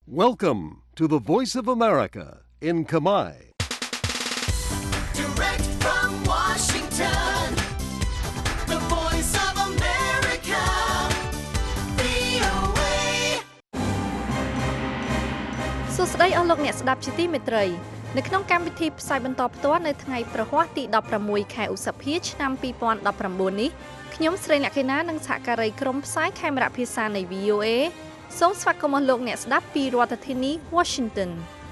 Welcome to the Voice of America in Khmer. Direct from Washington, the Voice of America, VOA. សួស្តីអស់លោកអ្នកស្ដាប់ជាទីមេត្រីនៅក្នុងកម្មវិធីផ្សាយបន្តផ្ទាល់នៅថ្ងៃប្រហ័សទី16ខែឧសភាឆ្នាំ2019នេះខ្ញុំស្រីលក្ខិណានិងសហការីក្រុមផ្សាយខេមរៈភាសានៃ VOA សូមស្វាគមន៍លោកអ្នកស្ដាប់ពីរដ្ឋធានី Washington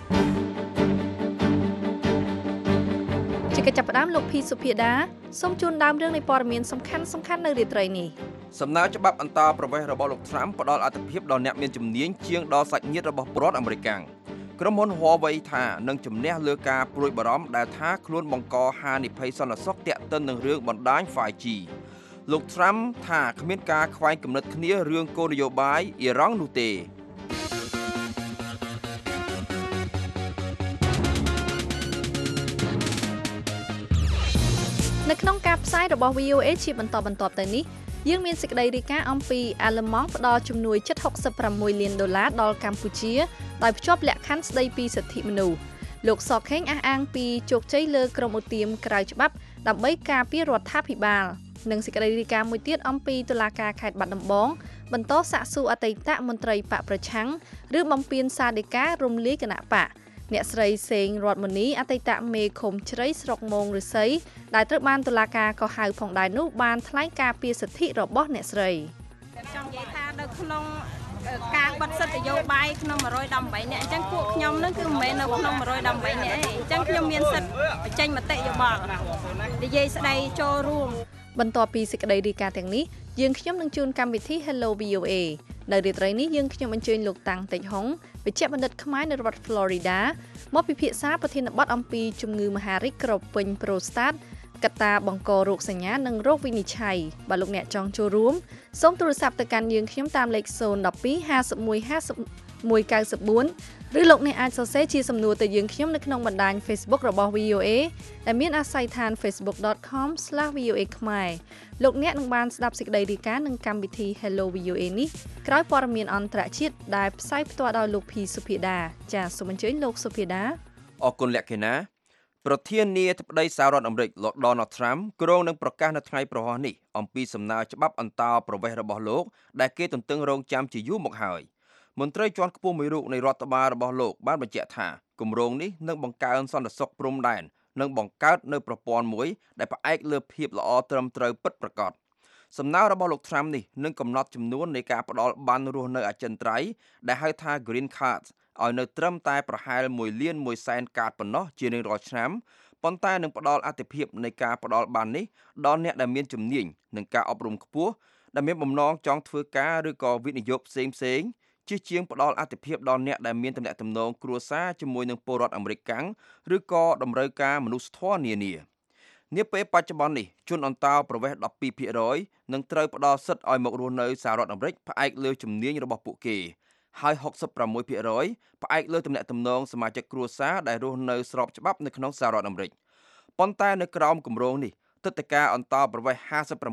ជាកិច្ចចាប់ផ្ដើមលោកភីសុភាដាសូមជូនដើមរឿងនៃព័ត៌មានសំខាន់ៗនៅរាត្រីនេះសំណើច្បាប់អន្តរប្រវេសន៍របស់លោក Trump ផ្ដល់អត្ថប្រយោជន៍ដល់អ្នកមានជំនាញជាងដល់សាច់ញាតិរបស់ពលរដ្ឋអាមេរិកក្រុមហ៊ុន Huawei ថានឹងជំនះលើការព្រួយបារម្ភដែលថាខ្លួនបង្កហានិភ័យសន្តិសុខទាក់ទិននឹងរឿងបណ្ដាញ 5G លោក Trump ថាគ្មានការខ្វែងគំនិតគ្នារឿងគោលនយោបាយអ៊ីរ៉ង់នោះទេនៅក្នុងការផ្សាយរបស់ VOA ជាបន្តបន្ទាប់ទៅនេះយើងមានសេចក្តីរាយការណ៍អំពីអាល្លឺម៉ង់ផ្ដល់ជំនួយជិត$66លានដល់កម្ពុជាដោយភ្ជាប់លក្ខខណ្ឌស្តីពីសិទ្ធិមនុស្សលោកសខេងអះអាងពីជោគជ័យលើក្រុមឧទាមក្រៅច្បាប់ដើម្បីការពាររដ្ឋាភិបាលនិងសេចក្តីរាយការណ៍មួយទៀតអំពីតុលាការខេត្តបាត់ដំបងបន្តសាកសួរអតីតមន្ត្រីបកប្រឆាំងឬបំពេញសារដីការំលាយគណៈបកអ្នកស្រីសេងរតមុនីអតីតមេឃុំជ្រៃស្រុកមងឫស្សីដែលត្រូវបានតុលាការកោះហៅផងដែរនោះបានថ្លែងការពីសិទ្ធិរបស់អ្នកស្រីចង់និយាយថានៅក្នុងការបិទសិទ្ធិនយោបាយក្នុង118នាក់អញ្ចឹងពួកខ្ញុំនឹងគឺមិនមែននៅក្នុង118នាក់ទេអញ្ចឹងខ្ញុំមានសិទ្ធិបញ្ចេញមតិយោបល់និយាយស្ដីចូលរួមបន្ទាប់ពីសេចក្តីរាយការណ៍ទាំងនេះយើងខ្ញុំនឹងជូនកម្មវិធី Hello VOA នៅរាត្រីនេះយើងខ្ញុំអញ្ជើញលោកតាំងតេជហុងវិជ្ជបណ្ឌិតខ្មែរនៅរដ្ឋ Florida មកពិភាក្សាប្រធានបទអំពីជំងឺមហារីកក្រពេញប្រូស្តាតកត្តាបង្ករោគសញ្ញានិងរោគវិនិច្ឆ័យបើលោកអ្នកចង់ចូលរួមសូមទូរស័ព្ទទៅកាន់យើងខ្ញុំតាមលេខ012515194ឬលោកអ្នកអាចសរសេរជាសំណួរទៅយើងខ្ញុំនៅក្នុងបណ្ដាញ Facebook របស់ VOA ដែលមានអាស័យដ្ឋាន facebook.com/VOA ខ្មែរលោកអ្នកនឹងបានស្ដាប់សេចក្តីរាយការណ៍នឹងកម្មវិធី Hello VOA នេះក្រោយព័ត៌មានអន្តរជាតិដែលផ្សាយផ្ទាល់ដោយលោកភីសុភាដាចាសសូមអញ្ជើញលោកសុភាដាអរគុណលក្ខិណាប្រធានាធិបតីសហរដ្ឋអាមេរិកលោក Donald Trump គ្រោងនឹងប្រកាសនៅថ្ងៃប្រហ័សនេះអំពីសំណើច្បាប់អន្តរប្រវេសន៍របស់លោកដែលគេទន្ទឹងរង់ចាំជាយូរមកហើយមន្ត្រីជាន់ខ្ពស់មួយរូបនៃរដ្ឋបាលរបស់លោកបានបញ្ជាក់ថាគម្រោងនេះនឹងបង្កើនសន្តិសុខព្រំដែននិងបង្កើតនៅប្រព័ន្ធមួយដែលផ្អែកលើភាពល្អត្រឹមត្រូវពិតប្រាកដសំណើរបស់លោក Trump នេះនឹងកំណត់ចំនួននៃការផ្ដល់បានរស់នៅអចិន្ត្រៃយ៍ដែលហៅថា Green Card ឲ្យនៅត្រឹមតែប្រហែល1លាន1សែនកាតប៉ុណ្ណោះជារៀងរាល់ឆ្នាំប៉ុន្តែនឹងផ្ដល់អាទិភាពនៃការផ្ដល់បាននេះដល់អ្នកដែលមានជំនាញនិងការអប់រំខ្ពស់ដែលមានបំណងចង់ធ្វើការឬក៏វិនិយោគផ្សេងជាជាងផ្ដល់អាទិភាពដល់អ្នកដែលមានទំនាក់ទំនងគ្រួសារជាមួយនឹងពលរដ្ឋអាមេរិកឬក៏តម្រូវការមនុស្សធម៌នានានាពេលបច្ចុប្បន្ននេះជនអន្តោប្រវេសន៍ 12% នឹងត្រូវផ្ដល់សិទ្ធិឲ្យមករស់នៅសហរដ្ឋអាមេរិកផ្អែកលើជំនាញរបស់ពួកគេហើយ 66% ផ្អែកលើទំនាក់ទំនងសមាជិកគ្រួសារដែលរស់នៅស្របច្បាប់នៅក្នុងសហរដ្ឋអាមេរិកប៉ុន្តែនៅក្រោមគម្រោងនេះទឹកដីកាអន្តោប្រវេសន៍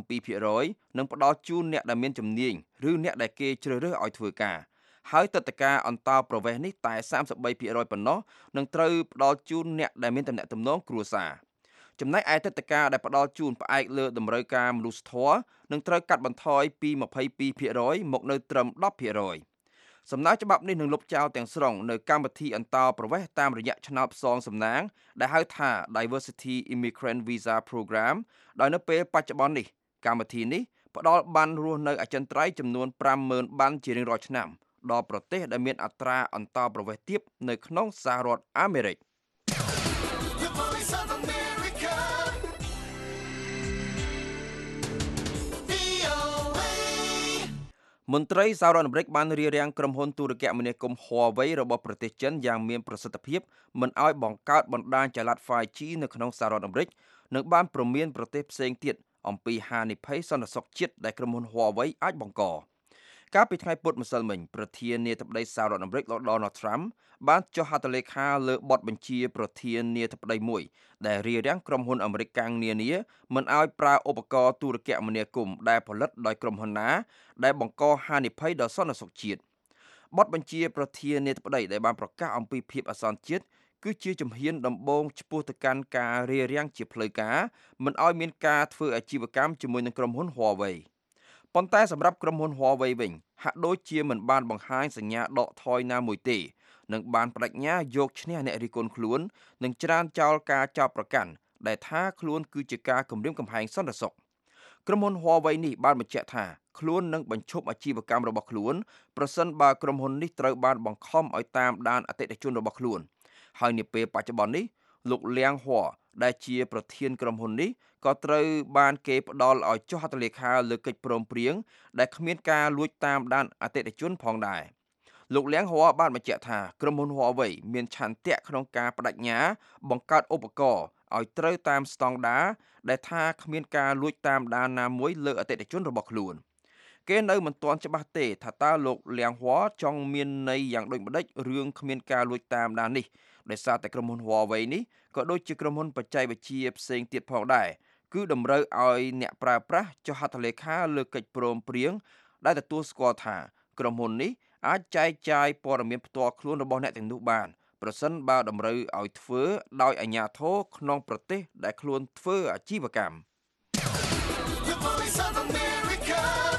57% នឹងផ្ដល់ជូនអ្នកដែលមានជំនាញឬអ្នកដែលគេជ្រើសរើសឲ្យធ្វើការហើយទឹកដីកាអន្តោប្រវេសន៍នេះតែ 33% ប៉ុណ្ណោះនឹងត្រូវផ្ដល់ជូនអ្នកដែលមានទំនាក់ទំនងគ្រួសារចំណែកឯទឹកដីកាដែលផ្ដល់ជូនផ្អែកលើតម្រូវការមនុស្សធម៌នឹងត្រូវកាត់បន្ថយពី 22% មកនៅត្រឹម 10%សំណើច្បាប់នេះនឹងលុបចោលទាំងស្រុងនៅកម្មវិធីអន្តោប្រវេសន៍តាមរយៈឆ្នោតផ្សងសំណាងដែលហៅថា Diversity Immigrant Visa Program ដោយនៅពេលបច្ចុប្បន្ននេះកម្មវិធីនេះផ្ដល់បានរស់នៅអចិន្ត្រៃយ៍ចំនួន 50,000 បានជារៀងរាល់ឆ្នាំដល់ប្រទេសដែលមានអត្រាអន្តោប្រវេសន៍ទាបនៅក្នុងសហរដ្ឋអាមេរិកមន្ត្រីសហរដ្ឋអាមេរិកបានរារាំងក្រុមហ៊ុនទូរគមនាគមន៍ Huawei របស់ប្រទេសចិនយ៉ាងមានប្រសិទ្ធភាពមិនឲ្យបង្កើតបណ្ដាញចល័ត 5G នៅក្នុងសហរដ្ឋអាមេរិកនិងបានព្រមានប្រទេសផ្សេងទៀតអំពីហានិភ័យសន្តិសុខជាតិដែលក្រុមហ៊ុន Huawei អាចបង្កកាលពីថ្ងៃពុធម្សិលមិញប្រធានាធិបតីសហរដ្ឋអាមេរិកលោក Donald Trump បានចុះហត្ថលេខាលើបទបញ្ជាប្រធានាធិបតីមួយដែលរារាំងក្រុមហ៊ុនអាមេរិកកាំងនានាមិនឲ្យប្រើឧបករណ៍ទូរគមនាគមន៍ដែលផលិតដោយក្រុមហ៊ុនណាដែលបង្កហានិភ័យដល់សន្តិសុខជាតិបទបញ្ជាប្រធានាធិបតីដែលបានប្រកាសអំពីភាពអាសន្នជាតិគឺជាជំហានដំបូងឆ្ពោះទៅកាន់ការរារាំងជាផ្លូវការមិនឲ្យមានការធ្វើអាជីវកម្មជាមួយនឹងក្រុមហ៊ុន Huawei ប៉ុន្តែសម្រាប់ក្រុមហ៊ុន Huawei វិញហាក់ដូចជាមិនបានបង្ហាញសញ្ញាដកថយណាមួយទេនិងបានបដិញ្ញាយកឈ្នះអ្នករិះគន់ខ្លួននិងច្រានចោលការចោទប្រកាន់ដែលថាខ្លួនគឺជាការគំរាមកំហែងសន្តិសុខក្រុមហ៊ុន Huawei នេះបានបញ្ជាក់ថាខ្លួននឹងបញ្ឈប់អាជីវកម្មរបស់ខ្លួនប្រសិនបើក្រុមហ៊ុននេះត្រូវបានបង្ខំឲ្យតាមដានអតិថិជនរបស់ខ្លួនហើយនាពេលបច្ចុប្បន្ននេះលោកលៀងហួរដែលជាប្រធានក្រុមហ៊ុននេះក៏ត្រូវបានគេផ្ដល់ឲ្យចុះហត្ថលេខាលើកិច្ចព្រមព្រៀងដែលគ្មានការលួចតាមដានអតិថិជនផងដែរលោកលៀងហួរបានបញ្ជាក់ថាក្រុមហ៊ុន Huawei មានឆន្ទៈក្នុងការបដិញ្ញាបង្កើតឧបករណ៍ឲ្យត្រូវតាមស្តង់ដារដែលថាគ្មានការលួចតាមដានណាមួយលើអតិថិជនរបស់ខ្លួនគេនៅមិនទាន់ច្បាស់ទេថាតើលោកលៀងហួរចង់មានន័យយ៉ាងដូចម្តេចរឿងគ្មានការលួចតាមដាននេះដោយសារតែក្រុមហ៊ុន Huawei នេះក៏ដូចជាក្រុមហ៊ុនបច្ចេកវិទ្យាផ្សេងទៀតផងដែរគឺតម្រូវឲ្យអ្នកប្រើប្រាស់ចុះហត្ថលេខាលើកិច្ចព្រមព្រៀងដែលទទួលស្គាល់ថាក្រុមហ៊ុននេះអាចចែកចាយព័ត៌មានផ្ទាល់ខ្លួនរបស់អ្នកទាំងនោះបានប្រសិនបើតម្រូវឲ្យធ្វើដោយអាជ្ញាធរក្នុងប្រទេសដែលខ្លួនធ្វើអាជីវកម្ម The voice of America.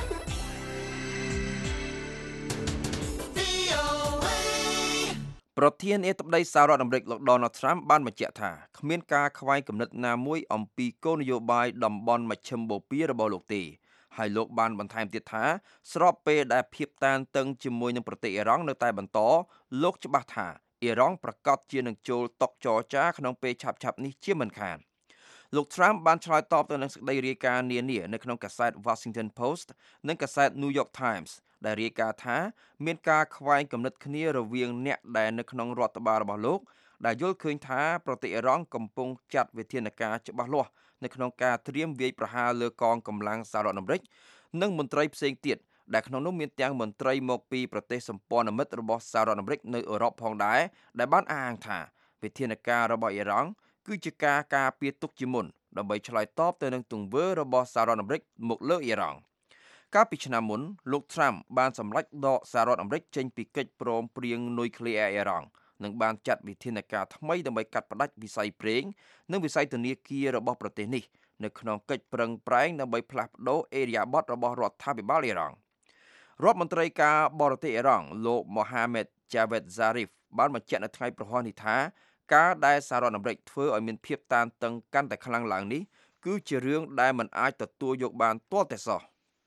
VOA. ប្រធានាធិបតីសហរដ្ឋអាមេរិកលោក Donald Trump បានបញ្ជាក់ថាគ្មានការខ្វែងគំនិតណាមួយអំពីគោលនយោបាយតំបន់មជ្ឈិមបូព៌ារបស់លោកទេហើយលោកបានបន្ថែមទៀតថាស្របពេលដែលភាពតានតឹងជាមួយនឹងប្រទេសអ៊ីរ៉ង់នៅតែបន្តលោកច្បាស់ថាអ៊ីរ៉ង់ប្រកាសជានឹងចូលតុចរចាក្នុងពេលឆាប់ៗនេះជាមិនខានលោក Trump បានឆ្លើយតបទៅនឹងសេចក្តីរាយការណ៍នានានៅក្នុងកាសែត Washington Post និងកាសែត New York Times ដែលរាយការណ៍ថាមានការខ្វែងគំនិតគ្នារវាងអ្នកដែលនៅក្នុងរដ្ឋបាលរបស់លោកដែលយល់ឃើញថាប្រទេសអ៊ីរ៉ង់កំពុងចាត់វិធានការច្បាស់លាស់នៅក្នុងការត្រៀមវាយប្រហារលើកងកម្លាំងសហរដ្ឋអាមេរិកនិងមន្ត្រីផ្សេងទៀតដែលក្នុងនោះមានទាំងមន្ត្រីមកពីប្រទេសសម្ព័ន្ធមិត្តរបស់សហរដ្ឋអាមេរិកនៅអឺរ៉ុបផងដែរដែលបានអះអាងថាវិធានការរបស់អ៊ីរ៉ង់គឺជាការការពារទុកជាមុនដើម្បីឆ្លើយតបទៅនឹងទង្វើរបស់សហរដ្ឋអាមេរិកមកលើអ៊ីរ៉ង់កាលពីឆ្នាំមុនលោក Trump បានសម្រេចដកសហរដ្ឋអាមេរិកចេញពីកិច្ចព្រមព្រៀងនុយក្លេអ៊ែរអ៊ីរ៉ង់និងបានចាត់វិធានការថ្មីដើម្បីកាត់ផ្តាច់វិស័យប្រេងនិងវិស័យធនាគាររបស់ប្រទេសនេះនៅក្នុងកិច្ចប្រឹងប្រែងដើម្បីផ្លាស់ប្តូរអេរយាប័តរបស់រដ្ឋាភិបាលអ៊ីរ៉ង់រដ្ឋមន្ត្រីការបរទេសអ៊ីរ៉ង់លោក Mohammad Javad Zarif បានបញ្ជាក់នៅថ្ងៃប្រហ័សនេះថាការដែលសហរដ្ឋអាមេរិកធ្វើឲ្យមានភាពតានតឹងកាន់តែខ្លាំងឡើងនេះគឺជារឿងដែលមិនអាចទទួលយកបានទាល់តែសោះ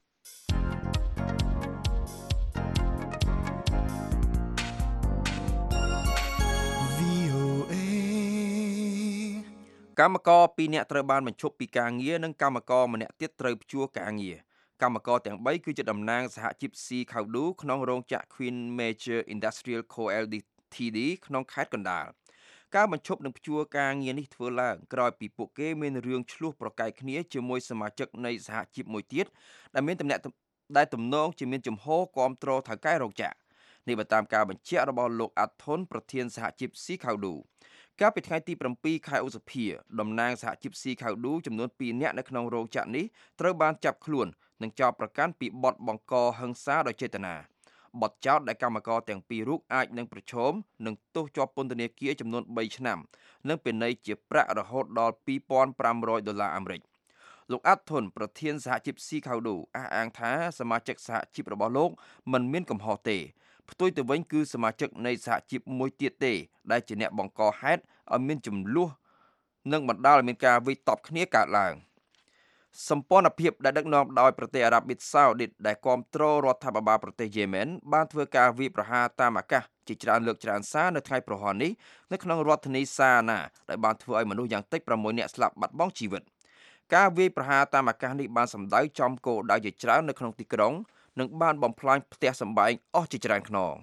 កម្មករ2នាក់ត្រូវបានបញ្ឈប់ពីការងារនិងកម្មករម្នាក់ទៀតត្រូវព្យួរការងារកម្មករទាំង3គឺជាតំណាងសហជីព Sea Kaudu ក្នុងរោងចក្រ Queen Major Industrial Co Ltd ក្នុងខេត្តកណ្ដាលការបញ្ឈប់និងព្យួរការងារនេះធ្វើឡើងក្រោយពីពួកគេមានរឿងឈ្លោះប្រកែកគ្នាជាមួយសមាជិកនៃសហជីពមួយទៀតដែលមានទំនងជាមានជំហរគាំទ្រថៅកែរោងចក្រនេះបើតាមការបញ្ជាក់របស់លោកអាត់ធុនប្រធានសហជីព Sea Kauduកាលពីថ្ងៃទី7ខែឧសភាតំណាងសហជីព Sea Kaudu ចំនួន2នាក់នៅក្នុងរោងចក្រនេះត្រូវបានចាប់ខ្លួននិងចោទប្រកាន់ពីបទបង្កហិង្សាដោយចេតនាបទចោទដែលកម្មករទាំងពីររូបអាចនឹងប្រឈមនឹងទោសជាប់ពន្ធនាគារចំនួន3ឆ្នាំនិងពិន័យជាប្រាក់រហូតដល់$2,500អាមេរិកលោកអាត់ធុនប្រធានសហជីព Sea Kaudu អះអាងថាសមាជិកសហជីពរបស់លោកមិនមានកំហុសទេផ្ទុយទៅវិញគឺសមាជិកនៃសហជីពមួយទៀតទេដែលជាអ្នកបង្កហេតុឲ្យមានចំនួននិងបណ្ដាលឲ្យមានការវាយតប់គ្នាកើតឡើងសម្ព័ន្ធភាពដែលដឹកនាំដោយប្រទេសអារ៉ាប៊ីសាអូឌីតដែលគាំទ្ររដ្ឋាភិបាលប្រទេសយេម៉ែនបានធ្វើការវាយប្រហារតាមអាកាសជាច្រើនលើកច្រើនសារនៅថ្ងៃប្រហ័ននេះនៅក្នុងរដ្ឋធានីសាណាដែលបានធ្វើឲ្យមនុស្សយ៉ាងតិច6នាក់ស្លាប់បាត់បង់ជីវិតការវាយប្រហារតាមអាកាសនេះបានសម្ដៅចំគោលដៅជាច្រើននៅក្នុងទីក្រុងនិងបានបំផ្លាញផ្ទះសម្បែងអស់ជាច្រើនខ្នង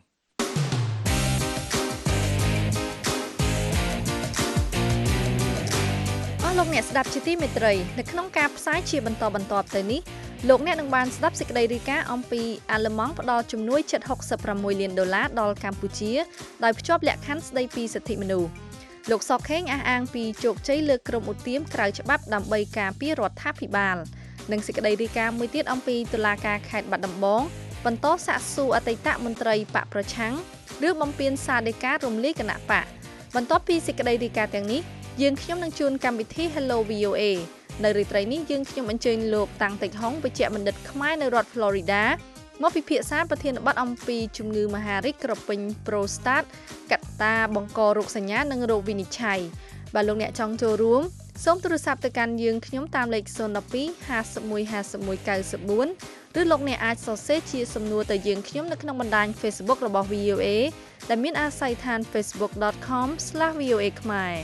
លោកអ្នកស្ដាប់ជាទីមេត្រីនៅក្នុងការផ្សាយជាបន្តបន្ទាប់ទៅនេះលោកអ្នកនឹងបានស្ដាប់សេចក្តីរាយការណ៍អំពីអាល្លឺម៉ង់ផ្ដល់ជំនួយជិត$66លានដល់កម្ពុជាដោយភ្ជាប់លក្ខខណ្ឌស្តីពីសិទ្ធិមនុស្សលោកសុកខេងអះអាងពីជោគជ័យលើក្រុមឧទាមក្រៅច្បាប់ដើម្បីការពាររដ្ឋាភិបាលនិងសេចក្តីរាយការណ៍មួយទៀតអំពីតុលាការខេត្តបាត់ដំបងបន្តសាកសួរអតីតមន្ត្រីបកប្រឆាំងឬបំពេញសារដីការំលាយគណៈបកបន្ទាប់ពីសេចក្តីរាយការណ៍ទាំងនេះយើងខ្ញុំនឹងជូនកម្មវិធី Hello VOA នៅរាត្រីនេះយើងខ្ញុំអញ្ជើញលោកតាំងតិចហុងវិជ្ជបណ្ឌិតខ្មែរនៅរដ្ឋ Florida មកពិភាក្សាប្រធានបទអំពីជំងឺមហារីកក្រពេញ Prostate កត្តាបង្ករោគសញ្ញានិងរោគវិនិច្ឆ័យបាទលោកអ្នកចង់ចូលរួមសូមទូរស័ព្ទទៅកាន់យើងខ្ញុំតាមលេខ012 51 51 94 ឬលោកអ្នកអាចសរសេរជាសំណួរទៅយើងខ្ញុំនៅក្នុងបណ្ដាញ Facebook របស់ VOA ដែលមានអាស័យដ្ឋាន facebook.com/VOA ខ្មែរ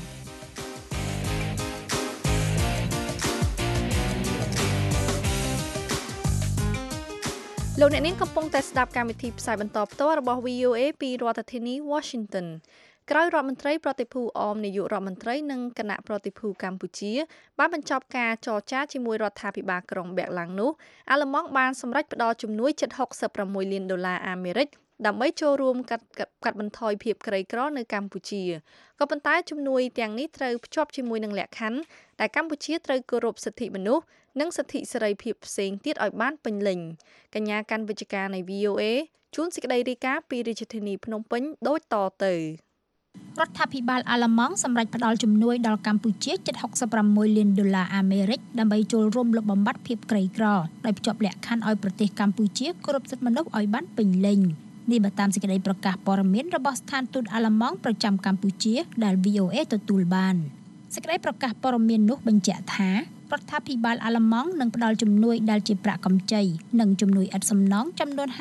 លោកអ្នកនាងកំពុងតែស្ដាប់កម្មវិធីផ្សាយបន្តផ្ទាល់របស់ VOA ពីរដ្ឋធានី Washington ក្រោយរដ្ឋមន្ត្រីប្រតិភូអមនាយករដ្ឋមន្ត្រីនិងគណៈប្រតិភូកម្ពុជាបានបញ្ចប់ការចរចាជាមួយរដ្ឋាភិបាលក្រុងប៊ែកឡាំងនោះអាល្លឺម៉ង់បានសម្រេចផ្តល់ជំនួយជិត$66 លានអាមេរិកដើម្បីចូលរួមកាត់បន្ថយភាពក្រីក្រនៅកម្ពុជាក៏ប៉ុន្តែជំនួយទាំងនេះត្រូវភ្ជាប់ជាមួយនឹងលក្ខខណ្ឌដែលកម្ពុជាត្រូវគោរពសិទ្ធិមនុស្សនិងសិទ្ធិសេរីភាពផ្សេងទៀតឲ្យបានពេញលេញកញ្ញាកាន់វិជ្ជការនៃ VOA ជួនសេចក្តីរាយការណ៍ពីរាជធានីភ្នំពេញដូចតទៅរដ្ឋាភិបាលអាល្លឺម៉ង់សម្រេចផ្តល់ជំនួយដល់កម្ពុជាជិត$66 លានអាមេរិកដើម្បីចូលរួមលុបបំបាត់ភាពក្រីក្រដោយភ្ជាប់លក្ខខណ្ឌឲ្យប្រទេសកម្ពុជាគោរពសិទ្ធិមនុស្សឲ្យបានពេញលេញនេះបើតាមសេចក្តីប្រកាសព័ត៌មានរបស់ស្ថានទូតអាល្លឺម៉ង់ប្រចាំកម្ពុជាដែល VOA ទទួលបានសេចក្តីប្រកាសព័ត៌មាននោះបញ្ជាក់ថារដ្ឋាភិបាលអាល្លឺម៉ង់នឹងផ្តល់ជំនួយដែលជាប្រាក់កម្ចីនិងជំនួយឥតសំណងចំនួន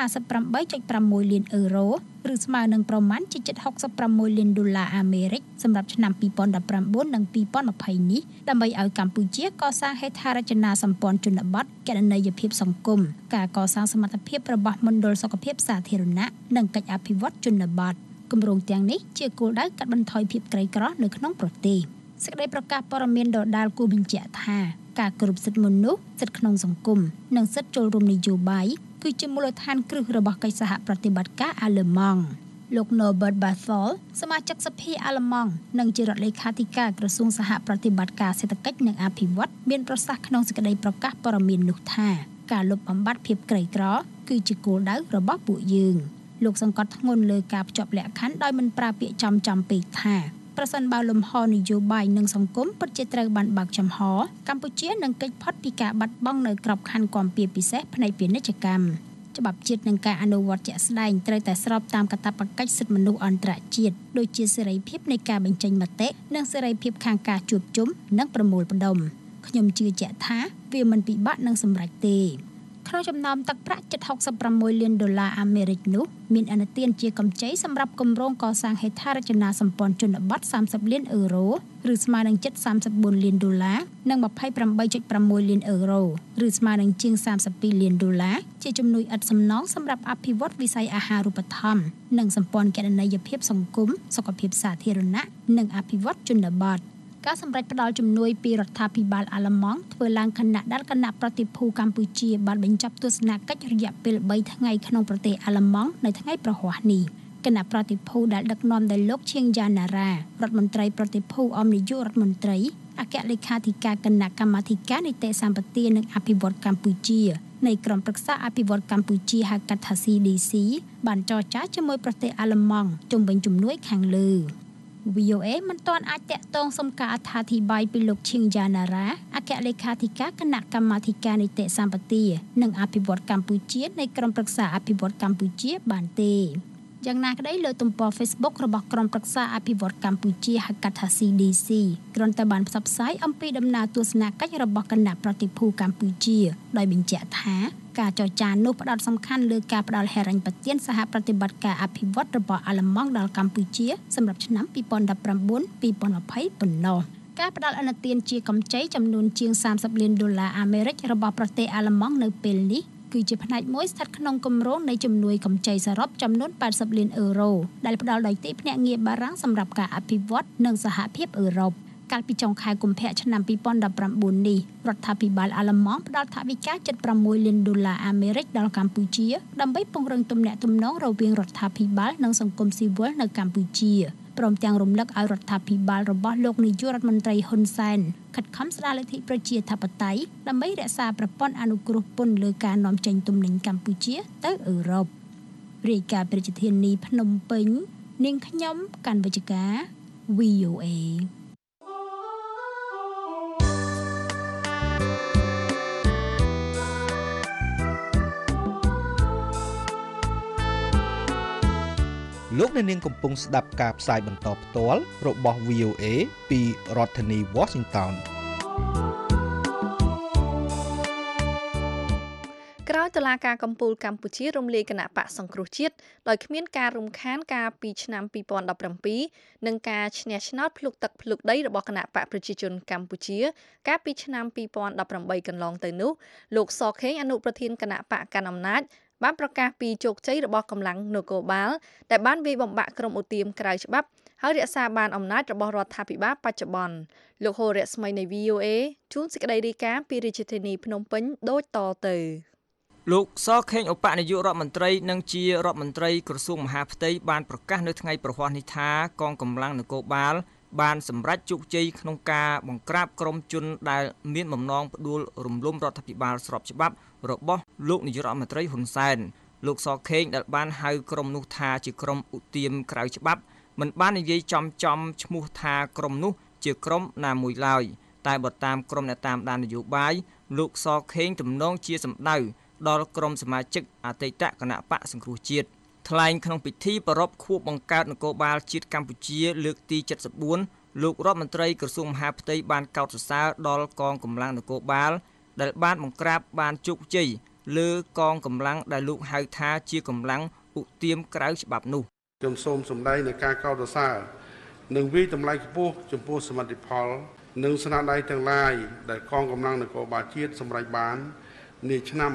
$58.6 លានឬស្មើនឹងប្រមាណជាជិត$66 លានអាមេរិកសម្រាប់ឆ្នាំ2019និង2020នេះដើម្បីឲ្យកម្ពុជាកសាងហេដ្ឋារចនាសម្ព័ន្ធជនបទគណនេយ្យភាពសង្គមការកសាងសមត្ថភាពរបស់មណ្ឌលសុខភាពសាធារណៈនិងកិច្ចអភិវឌ្ឍជនបទគម្រោងទាំងនេះជាគោលដៅកាត់បន្ថយភាពក្រីក្រនៅក្នុងប្រទេសសេចក្តីប្រកាសព័ត៌មានដដាលគូបញ្ជាក់ថាការគោរពសិទ្ធិមនុស្សសិទ្ធិក្នុងសង្គមនិងសិទ្ធិចូលរួមនយោបាយគឺជាមូលដ្ឋានគ្រឹះរបស់កិច្ចសហប្រតិបត្តិការអាល្លឺម៉ង់លោក Norbert Basel សមាជិកសភាអាល្លឺម៉ង់និងជារដ្ឋលេខាធិការក្រសួងសហប្រតិបត្តិការសេដ្ឋកិច្ចនិងអភិវឌ្ឍន៍មានប្រសាសន៍ក្នុងសេចក្តីប្រកាសព័ត៌មាននោះថាការលុបបំបាត់ភាពក្រីក្រគឺជាគោលដៅរបស់ពួកយើងលោកសង្កត់ធ្ងន់លើការភ្ជាប់លក្ខខណ្ឌដោយមិនប្រើពាក្យចំពេកថាប្រសិនបើលំហនយោបាយនិងសង្គមពិតជាត្រូវបានបើកចំហកម្ពុជានឹងគេចផុតពីការបាត់បង់នៅក្របខ័ណ្ឌគាំពារពិសេសផ្នែកពាណិជ្ជកម្មច្បាប់ជាតិនិងការអនុវត្តជាក់ស្ដែងត្រូវតែស្របតាមកាតព្វកិច្ចសិទ្ធិមនុស្សអន្តរជាតិដូចជាសេរីភាពនៃការបញ្ចេញមតិនិងសេរីភាពខាងការជួបជុំនិងប្រមូលផ្ដុំខ្ញុំជឿជាក់ថាវាមិនពិបាកនឹងសម្រេចទេក្នុងចំណោមទឹកប្រាក់ជិត$66 លានអាមេរិកនោះមានអនុទានជាកម្ចីសម្រាប់គម្រោងកសាងហេដ្ឋារចនាសម្ព័ន្ធជនបទ$30 លានឬស្មើនឹងជិត$34 លាននិង$28.6 លានឬស្មើនឹងជាង$32 លានជាជំនួយឥតសំណងសម្រាប់អភិវឌ្ឍវិស័យអាហារូបត្ថម្ភនិងសម្ព័ន្ធគណនេយ្យភាពសង្គមសុខភាពសាធារណៈនិងអភិវឌ្ឍជនបទការសម្រេចផ្តល់ជំនួយពីរដ្ឋាភិបាលអាល្លឺម៉ង់ធ្វើឡើងខណៈដែលគណៈប្រតិភូកម្ពុជាបានបញ្ចប់ទស្សនកិច្ចរយៈពេល3ថ្ងៃក្នុងប្រទេសអាល្លឺម៉ង់នៅថ្ងៃប្រហ័សនេះគណៈប្រតិភូដែលដឹកនាំដោយលោកឈៀងយ៉ាណារ៉ារដ្ឋមន្ត្រីប្រតិភូអមនាយករដ្ឋមន្ត្រីអគ្គលេខាធិការគណៈកម្មាធិការនីតិសម្បទានិងអភិវឌ្ឍកម្ពុជានៃក្រុមប្រឹក្សាអភិវឌ្ឍកម្ពុជាហៅកាត់ថា CDC បានចរចាជាមួយប្រទេសអាល្លឺម៉ង់ជុំវិញជំនួយខាងលើVOA មិនទាន់អាចតាក់ទងសុំការអត្ថាធិប្បាយពីលោកឈៀងយ៉ាណារ៉ាអគ្គលេខាធិការគណៈកម្មាធិការនីតិសម្បទានិងអភិវឌ្ឍកម្ពុជានៃក្រុមប្រឹក្សាអភិវឌ្ឍកម្ពុជាបានទេយ៉ាងណាក្តីលើទំព័រ Facebook របស់ក្រុមប្រឹក្សាអភិវឌ្ឍកម្ពុជាហៅកាត់ថា CDC គ្រាន់តែបានផ្សព្វផ្សាយអំពីដំណើរទស្សនកិច្ចរបស់គណៈប្រតិភូកម្ពុជាដោយបញ្ជាក់ថាការចរចានោះផ្ដោតសំខាន់លើការផ្ដល់ហិរញ្ញប្បទានសហប្រតិបត្តិការអភិវឌ្ឍរបស់អាល្លឺម៉ង់ដល់កម្ពុជាសម្រាប់ឆ្នាំ2019-2020ប៉ុណ្ណោះការផ្ដល់ឥណទានជាកម្ចីចំនួនជាង$30 លានអាមេរិករបស់ប្រទេសអាល្លឺម៉ង់នៅពេលនេះគឺជាផ្នែកមួយស្ថិតក្នុងគម្រោងនៃជំនួយកម្ចីសរុបចំនួន$80 លានដែលផ្ដល់ដោយទីភ្នាក់ងារបារាំងសម្រាប់ការអភិវឌ្ឍនិងសហភាពអឺរ៉ុបកាលពីចុងខែកុម្ភៈឆ្នាំ2019នេះរដ្ឋាភិបាលអាល្លឺម៉ង់ផ្ដល់ថវិកា$76 លានអាមេរិកដល់កម្ពុជាដើម្បីពង្រឹងទំនាក់ទំនងរវាងរដ្ឋាភិបាលនិងសង្គមស៊ីវិលនៅកម្ពុជាព្រមទាំងរំលឹកឲ្យរដ្ឋាភិបាលរបស់លោកនាយករដ្ឋមន្ត្រីហ៊ុនសែនខិតខំស្ដារលទ្ធិប្រជាធិបតេយ្យដើម្បីរក្សាប្រព័ន្ធអនុគ្រោះពន្ធលើការនាំចេញទំនិញកម្ពុជាទៅអឺរ៉ុបរាយការណ៍ប្រជាធានីភ្នំពេញនាងខ្ញុំកាន់វិជ្ជការ VOA លោកអ្នកនាងកំពុងស្ដាប់ការផ្សាយបន្តផ្ទាល់របស់ VOA ពីរដ្ឋធានី Washington ក្រោយតុលាការកំពូលកម្ពុជារំលាយគណៈបកសង្គ្រោះជាតិដោយគ្មានការរំខានកាលពីឆ្នាំ2017និងការឈ្នះឆ្នោតភ្លុកទឹកភ្លុកដីរបស់គណៈបកប្រជាជនកម្ពុជាកាលពីឆ្នាំ2018កន្លងទៅនោះលោកសខេងអនុប្រធានគណៈបកកណ្ដាលអំណាចបានប្រកាសពីជោគជ័យរបស់កម្លាំងនគរបាលដែលបានវាយបំបាក់ក្រុមឧទាមក្រៅច្បាប់ហើយរក្សាបានអំណាចរបស់រដ្ឋាភិបាលបច្ចុប្បន្នលោកហូរ៉ាស្មីនៃ VOA ជួនសេចក្តីរាយការណ៍ពីរាជធានីភ្នំពេញដូចតទៅលោកសខេងឧបនាយករដ្ឋមន្ត្រីនិងជារដ្ឋមន្ត្រីក្រសួងមហាផ្ទៃបានប្រកាសនៅថ្ងៃប្រហ័សនេះថាកងកម្លាំងនគរបាលបានសម្រេចជោគជ័យក្នុងការបង្ក្រាបក្រុមជនដែលមានបំណងផ្ដួលរំលំរដ្ឋាភិបាលស្របច្បាប់របស់លោកនាយករដ្ឋមន្ត្រីហ៊ុនសែនលោកសខេងដែលបានហៅក្រុមនោះថាជាក្រុមឧទាមក្រៅច្បាប់មិនបាននិយាយចំឈ្មោះថាក្រុមនោះជាក្រុមណាមួយឡើយតែបើតាមក្រុមអ្នកតាមដាននយោបាយលោកសខេងទំនងជាសម្ដៅដល់ក្រុមសមាជិកអតីតគណៈបកសង្គ្រោះជាតិថ្លែងក្នុងពិធីប្រារព្ធខួបបង្កើតនគរបាលជាតិកម្ពុជាលើកទី74លោករដ្ឋមន្ត្រីក្រសួងមហាផ្ទៃបានកោតសរសើរដល់កងកម្លាំងនគរបាលដែលបានបង្ក្រាបបានជោគជ័យលើកងកម្លាំងដែលលោកហៅថាជាកម្លាំងឧទាមក្រៅច្បាប់នោះខ្ញុំសូមសម្ដែងនៃការកោតសរសើរនិងវិយតម្លៃខ្ពស់ចំពោះសមិទ្ធផលនិងស្នាដៃទាំងឡាយដែលកងកម្លាំងនគរបាលជាតិសម្រេចបាននាឆ្នាំ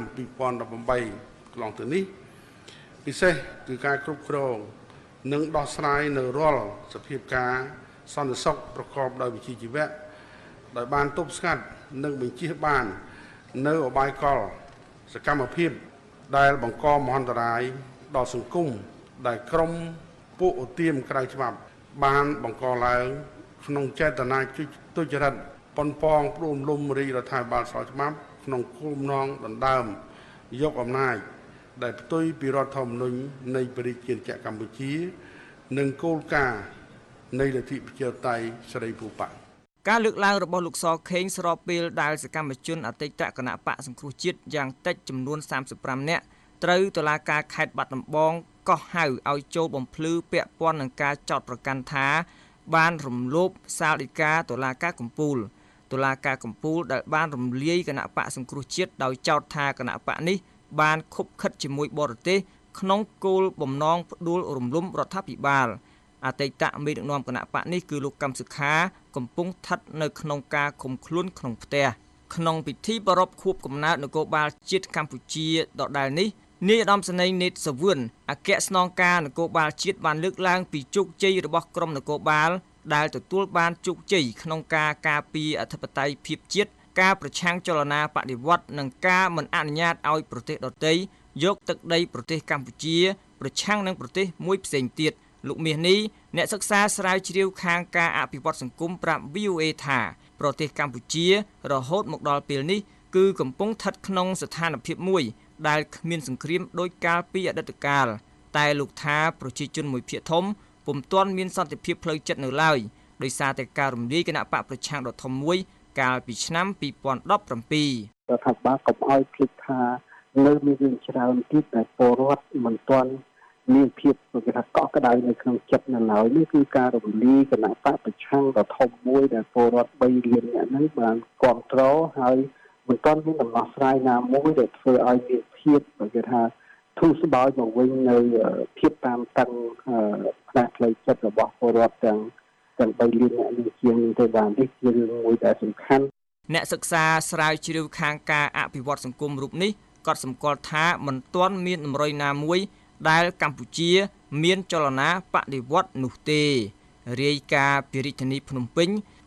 2018កន្លងទៅនេះពិសេសគឺការគ្រប់គ្រងនិងដោះស្រាយនៅរាល់សភាពការសន្តិសុខប្រកបដោយវិជ្ជាជីវៈដោយបានទប់ស្កាត់និងបញ្ជៀសបាននៅអបាយកលសកម្មភាពដែលបង្កមហន្តរាយដល់សង្គមដែលក្រុមពួកឧទាមក្រៅច្បាប់បានបង្កឡើងក្នុងចេតនាទុច្ចរិតប៉ុនប៉ងផ្ដួលរំលំរាជរដ្ឋាភិបាលស្របច្បាប់ក្នុងគោលបំណងដណ្ដើមយកអំណាចដែលផ្ទុយពីរដ្ឋធម្មនុញ្ញនៃប្រជាជាតិកម្ពុជានិងគោលការណ៍នៃលទ្ធិប្រជាធិបតេយ្យសេរីភូប៉ាការលើកឡើងរបស់លោកសខេងស្របពេលដែលសកម្មជនអតីតគណៈបកសង្គ្រោះជាតិយ៉ាងតិចចំនួន35នាក់ត្រូវតុលាការខេត្តបាត់ដំបងកោះហៅឲ្យចូលបំភ្លឺពាក់ព័ន្ធនឹងការចោទប្រកាន់ថាបានរំលោភសាលដីកាតុលាការកំពូលតុលាការកំពូលដែលបានរំលាយគណៈបកសង្គ្រោះជាតិដោយចោទថាគណៈបកនេះបានខុបខិតជាមួយបរទេសក្នុងគោលបំណងផ្ដួលរំលំរដ្ឋាភិបាលអតីតមេដឹកនាំគណៈបកនេះគឺលោកកឹមសុខាកំពុងស្ថិតនៅក្នុងការឃុំខ្លួនក្នុងផ្ទះក្នុងពិធីប្រារព្ធខួបកំណើតនគរបាលជាតិកម្ពុជាដដែលនេះនាយឧត្តមសេនីយ៍ណេតសាវឿនអគ្គស្នងការនគរបាលជាតិបានលើកឡើងពីជោគជ័យរបស់ក្រុមនគរបាលដែលទទួលបានជោគជ័យក្នុងការការពារអធិបតេយ្យភាពជាតិការប្រឆាំងចលនាបដិវត្តន៍និងការមិនអនុញ្ញាតឲ្យប្រទេសដទៃយកទឹកដីប្រទេសកម្ពុជាប្រឆាំងនឹងប្រទេសមួយផ្សេងទៀតលោកមាសនេះអ្នកសិក្សាស្រាវជ្រាវខាងការអភិវឌ្ឍសង្គមប្រាប់ VOA ថាប្រទេសកម្ពុជារហូតមកដល់ពេលនេះគឺកំពុងស្ថិតក្នុងស្ថានភាពមួយដែលគ្មានសង្គ្រាមដោយកាលពីអតីតកាលតែលោកថាប្រជាជនមួយភាគធំពុំទាន់មានសន្តិភាពផ្លូវចិត្តនៅឡើយដោយសារតែការរំលាយគណៈបកប្រឆាំងដ៏ធំមួយកាលពីឆ្នាំ2017 រដ្ឋាភិបាលកុំឲ្យភ្លេចថានៅមានរឿងច្រើនទៀតដែលពលរដ្ឋមិនទាន់មានភាពគេថាកក់ក្ដៅនៅក្នុងចិត្តនៅឡើយនេះគឺការរំលាយគណៈបកប្រឆាំងដ៏ធំមួយដែលពលរដ្ឋ3លានអ្នកហ្នឹងបានគ្រប់គ្រងហើយមិនទាន់មានដំណោះស្រាយណាមួយដែលធ្វើឲ្យមានភាពគេថាធូរស្បើយមកវិញនៅភាពតាមតឹងផ្នែកផ្លូវចិត្តរបស់ពលរដ្ឋទាំង3លានអ្នកនេះជាងទៅបាននេះជារឿងមួយដែលសំខាន់អ្នកសិក្សាស្រាវជ្រាវខាងការអភិវឌ្ឍសង្គមរូបនេះក៏សម្គាល់ថាមិនទាន់មានតម្រុយណាមួយដែលកម្ពុជាមានចលនាបដិវត្តន៍នោះទេរាយការណ៍ពីរាជធានីភ្នំពេញ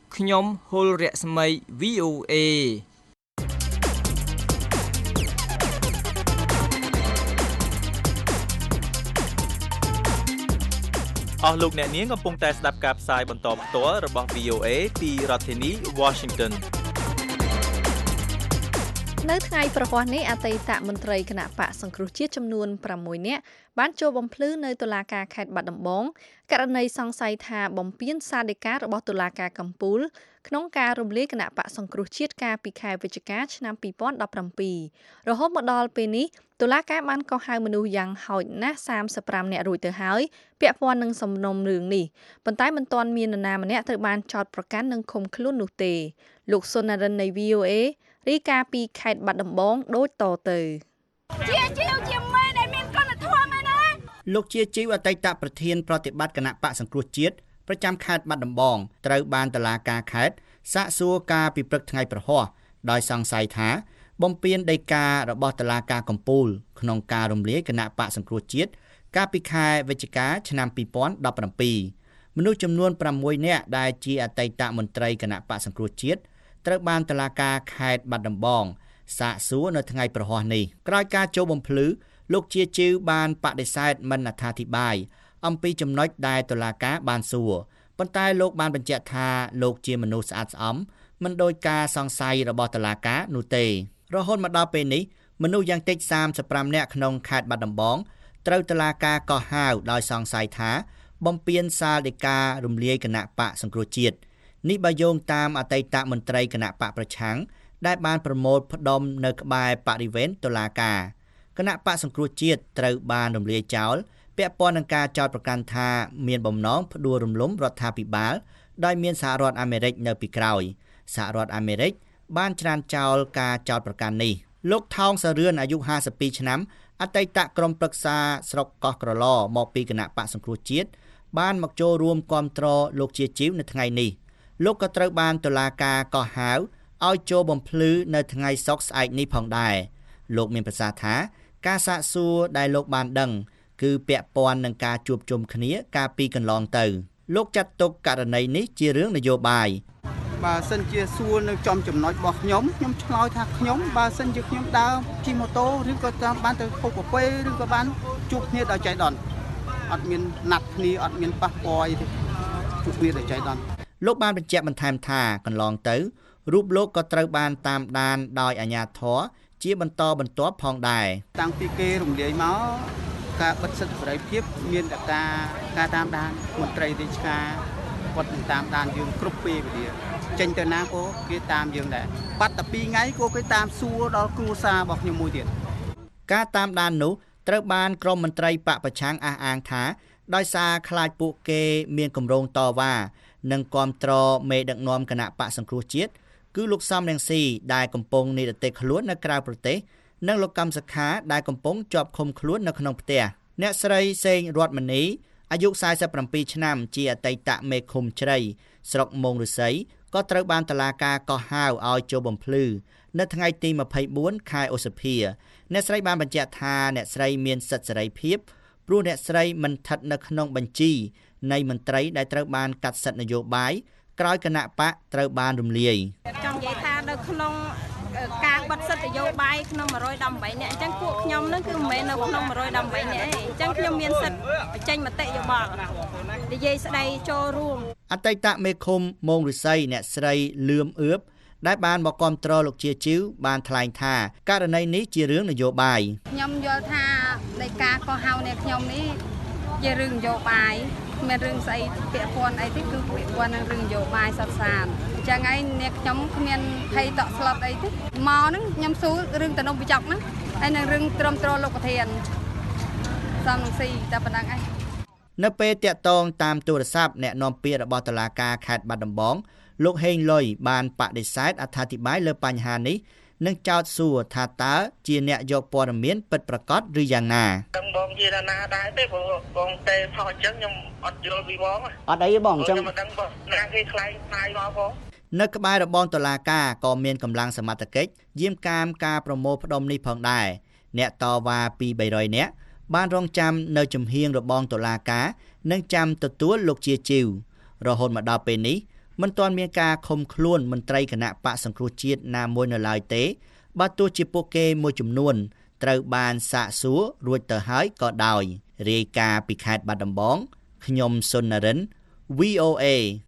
ខ្ញុំហុលរស្មី VOA អស់លោកអ្នកនាងកំពុងតែស្ដាប់ការផ្សាយបន្តផ្ទាល់របស់ VOA ពីរដ្ឋធានី Washington នៅថ្ងៃប្រហ័សនេះអតីតមន្ត្រីគណៈបកសង្គ្រោះជាតិចំនួន6នាក់បានចូលបំភ្លឺនៅតុលាការខេត្តបាត់ដំបងករណីសង្ស័យថាបំពានសាធិការរបស់តុលាការកំពូលក្នុងការរំលាយគណៈបកសង្គ្រោះជាតិកាលពីខែវិច្ឆិកាឆ្នាំ2017រហូតមកដល់ពេលនេះតុលាការបានកោះហៅមនុស្សយ៉ាងហោចណាស់35នាក់រួចទៅហើយពាក់ព័ន្ធនឹងសំណុំរឿងនេះប៉ុន្តែមិនទាន់មាននរណាម្នាក់ត្រូវបានចោទប្រកាន់និងឃុំខ្លួននោះទេលោកសុនរិននៃ VOAរីកាពីខេត្តបាត់ដំបងដូចតទៅជាជីវជាមេដែលមានគុណធម៌មែនទេលោកជាជីវអតីតប្រធានប្រតិបត្តិគណៈបកសង្គ្រោះជាតិប្រចាំខេត្តបាត់ដំបងត្រូវបានតុលាការខេត្តសាកសួរការពីព្រឹកថ្ងៃប្រហ័សដោយសង្ស័យថាបំពានដីការបស់តុលាការកំពូលក្នុងការរំលាយគណៈបកសង្គ្រោះជាតិកាលពីខែវិច្ឆិកាឆ្នាំ2017មនុស្សចំនួន6នាក់ដែលជាអតីតមន្ត្រីគណៈបកសង្គ្រោះជាតិត្រូវបានតុលាការខេត្តបាត់ដំបងសាកសួរនៅថ្ងៃប្រហ័សនេះក្រោយការចូលបំភ្លឺលោកជាជីវបានបដិសេធមិនអត្ថាធិប្បាយអំពីចំណុចដែលតុលាការបានសួរប៉ុន្តែលោកបានបញ្ជាក់ថាលោកជាមនុស្សស្អាតស្អំមិនដោយការសង្ស័យរបស់តុលាការនោះទេរហូតមកដល់ពេលនេះមនុស្សយ៉ាងតិច35នាក់ក្នុងខេត្តបាត់ដំបងត្រូវតុលាការកោះហៅដោយសង្ស័យថាបំពានសាលដីការំលាយគណៈបកសង្គ្រោះជាតិនេះបើយោងតាមអតីតមន្ត្រីគណៈបកប្រឆាំងដែលបានប្រមូលផ្ដុំនៅក្បែរបរិវេណតុលាការគណៈបកសង្គ្រោះជាតិត្រូវបានរំលាយចោលពាក់ព័ន្ធនឹងការចោទប្រកាន់ថាមានបំណងផ្ដួលរំលំរដ្ឋាភិបាលដោយមានសហរដ្ឋអាមេរិកនៅពីក្រោយសហរដ្ឋអាមេរិកបានច្រានចោលការចោទប្រកាន់នេះលោកថោងសារឿនអាយុ52ឆ្នាំអតីតក្រុមប្រឹក្សាស្រុកកោះក្រឡមកពីគណៈបកសង្គ្រោះជាតិបានមកចូលរួមគាំទ្រលោកជាជីវនៅថ្ងៃនេះលោកក៏ត្រូវបានតុលាការកោះហៅឲ្យចូលបំភ្លឺនៅថ្ងៃសុក្រស្អែកនេះផងដែរលោកមានប្រសាសន៍ថាការសាកសួរដែលលោកបានដឹងគឺពាក់ព័ន្ធនឹងការជួបជុំគ្នាកាលពីកន្លងទៅលោកចាត់ទុកករណីនេះជារឿងនយោបាយបើសិនជាសួរនៅចំចំណុចរបស់ខ្ញុំឆ្លើយថាខ្ញុំបើសិនជាខ្ញុំដើរជិះម៉ូតូឬក៏តាមបានទៅហូបកាហ្វេឬក៏បានជួបគ្នាដោយចៃដន្យអត់មានណាត់គ្នាអត់មានប៉ះពាល់អីទេជួបគ្នាដោយចៃដន្យលោកបានបញ្ជាក់បន្ថែមថាកន្លងទៅរូបលោកក៏ត្រូវបានតាមដានដោយអាជ្ញាធរជាបន្តបន្ទាប់ផងដែរតាំងពីគេរំលាយមកការបិទសិទ្ធិសេរីភាពមានតែការតាមដានមន្ត្រីរាជការគាត់នឹងតាមដានយើងគ្រប់ពេលវេលាចេញទៅណាក៏គេតាមយើងដែរបាត់តែ2ថ្ងៃក៏គេតាមសួរដល់គ្រួសាររបស់ខ្ញុំមួយទៀតការតាមដាននោះត្រូវបានក្រុមមន្ត្រីបកប្រឆាំងអះអាងថាដោយសារខ្លាចពួកគេមានគម្រោងតវ៉ានិងគាំទ្រមេដឹកនាំគណៈបកសង្គ្រោះជាតិគឺលោកសំរងស៊ីដែលកំពុងនិរទេសខ្លួននៅក្រៅប្រទេសនិងលោកកម្មសខាដែលកំពុងជាប់ឃុំខ្លួននៅក្នុងផ្ទះអ្នកស្រីសេងរតមនីអាយុ47ឆ្នាំជាអតីតមេឃុំជ្រៃស្រុកមងឫស្សីក៏ត្រូវបានតុលាការកោះហៅឲ្យចូលបំភ្លឺនៅថ្ងៃទី24ខែឧសភាអ្នកស្រីបានបញ្ជាក់ថាអ្នកស្រីមានសិទ្ធិសេរីភាពព្រោះអ្នកស្រីមិនស្ថិតនៅក្នុងបញ្ជីនៃមន្ត្រីដែលត្រូវបានកាត់សិទ្ធិនយោបាយក្រោយគណៈបកត្រូវបានរំលាយចង់និយាយថានៅក្នុងការបិទសិទ្ធិនយោបាយក្នុង118នាក់អញ្ចឹងពួកខ្ញុំនឹងគឺមិនមែននៅក្នុង118នាក់ទេអញ្ចឹងខ្ញុំមានសិទ្ធិបញ្ចេញមតិយោបល់និយាយស្ដីចូលរួមអតីតមេឃុំមងឫស្សីអ្នកស្រីលឿមអឿបដែលបានមកគាំទ្រលោកជាជីវបានថ្លែងថាករណីនេះជារឿងនយោបាយខ្ញុំយល់ថានៃការកោះហៅនៃខ្ញុំនេះជារឿងនយោបាយមានរឿងស្អីពាក់ព័ន្ធអីទេគឺពាក់ព័ន្ធនឹងរឿងនយោបាយសុទ្ធសាធអញ្ចឹងហើយអ្នកខ្ញុំគ្មានភ័យតក់ស្លុតអីទេមកហ្នឹងខ្ញុំស៊ូរឿងតំណបញ្ចុកហ្នឹងហើយនឹងរឿងទ្រាំទ្រលោកប្រធានសំនឹងស៊ីតែប៉ុណ្្នឹងឯងនៅពេលតាក់ទងតាមទូរស័ព្ទអ្នកនាំពាក្យរបស់តុលាការខេត្តបាត់ដំបងលោកហេងលុយបានបដិសេធអត្ថាធិប្បាយលើបញ្ហានេះនិងចោទសួរថាតើជាអ្នកយកព័ត៌មានពិតប្រាកដឬយ៉ាងណាបងជាណាដែរទេព្រោះបងទេផុសអញ្ចឹងខ្ញុំអត់យល់ពីបងអត់អីបងអញ្ចឹងខ្ញុំមិនដឹងបងណាគេខ្លាយផ្សាយមកផងនៅក្បែររបងតុលាការក៏មានកម្លាំងសមត្ថកិច្ចយាមកាមការប្រមូលផ្ដុំនេះផងដែរអ្នកតវ៉ាពី300នាក់បានរងចាំនៅជំហៀងរបងតុលាការនិងចាំទទួលលោកជាជីវរហូតមកដល់ពេលនេះមិនទាន់មានការឃុំខ្លួនមន្ត្រីគណៈបកសង្គ្រោះជាតិណាមួយនៅឡើយទេបើទោះជាពួកគេមួយចំនួនត្រូវបានសាកសួររួចទៅហើយក៏ដោយរាយការណ៍ពីខេត្តបាត់ដំបងខ្ញុំសុននរិន VOA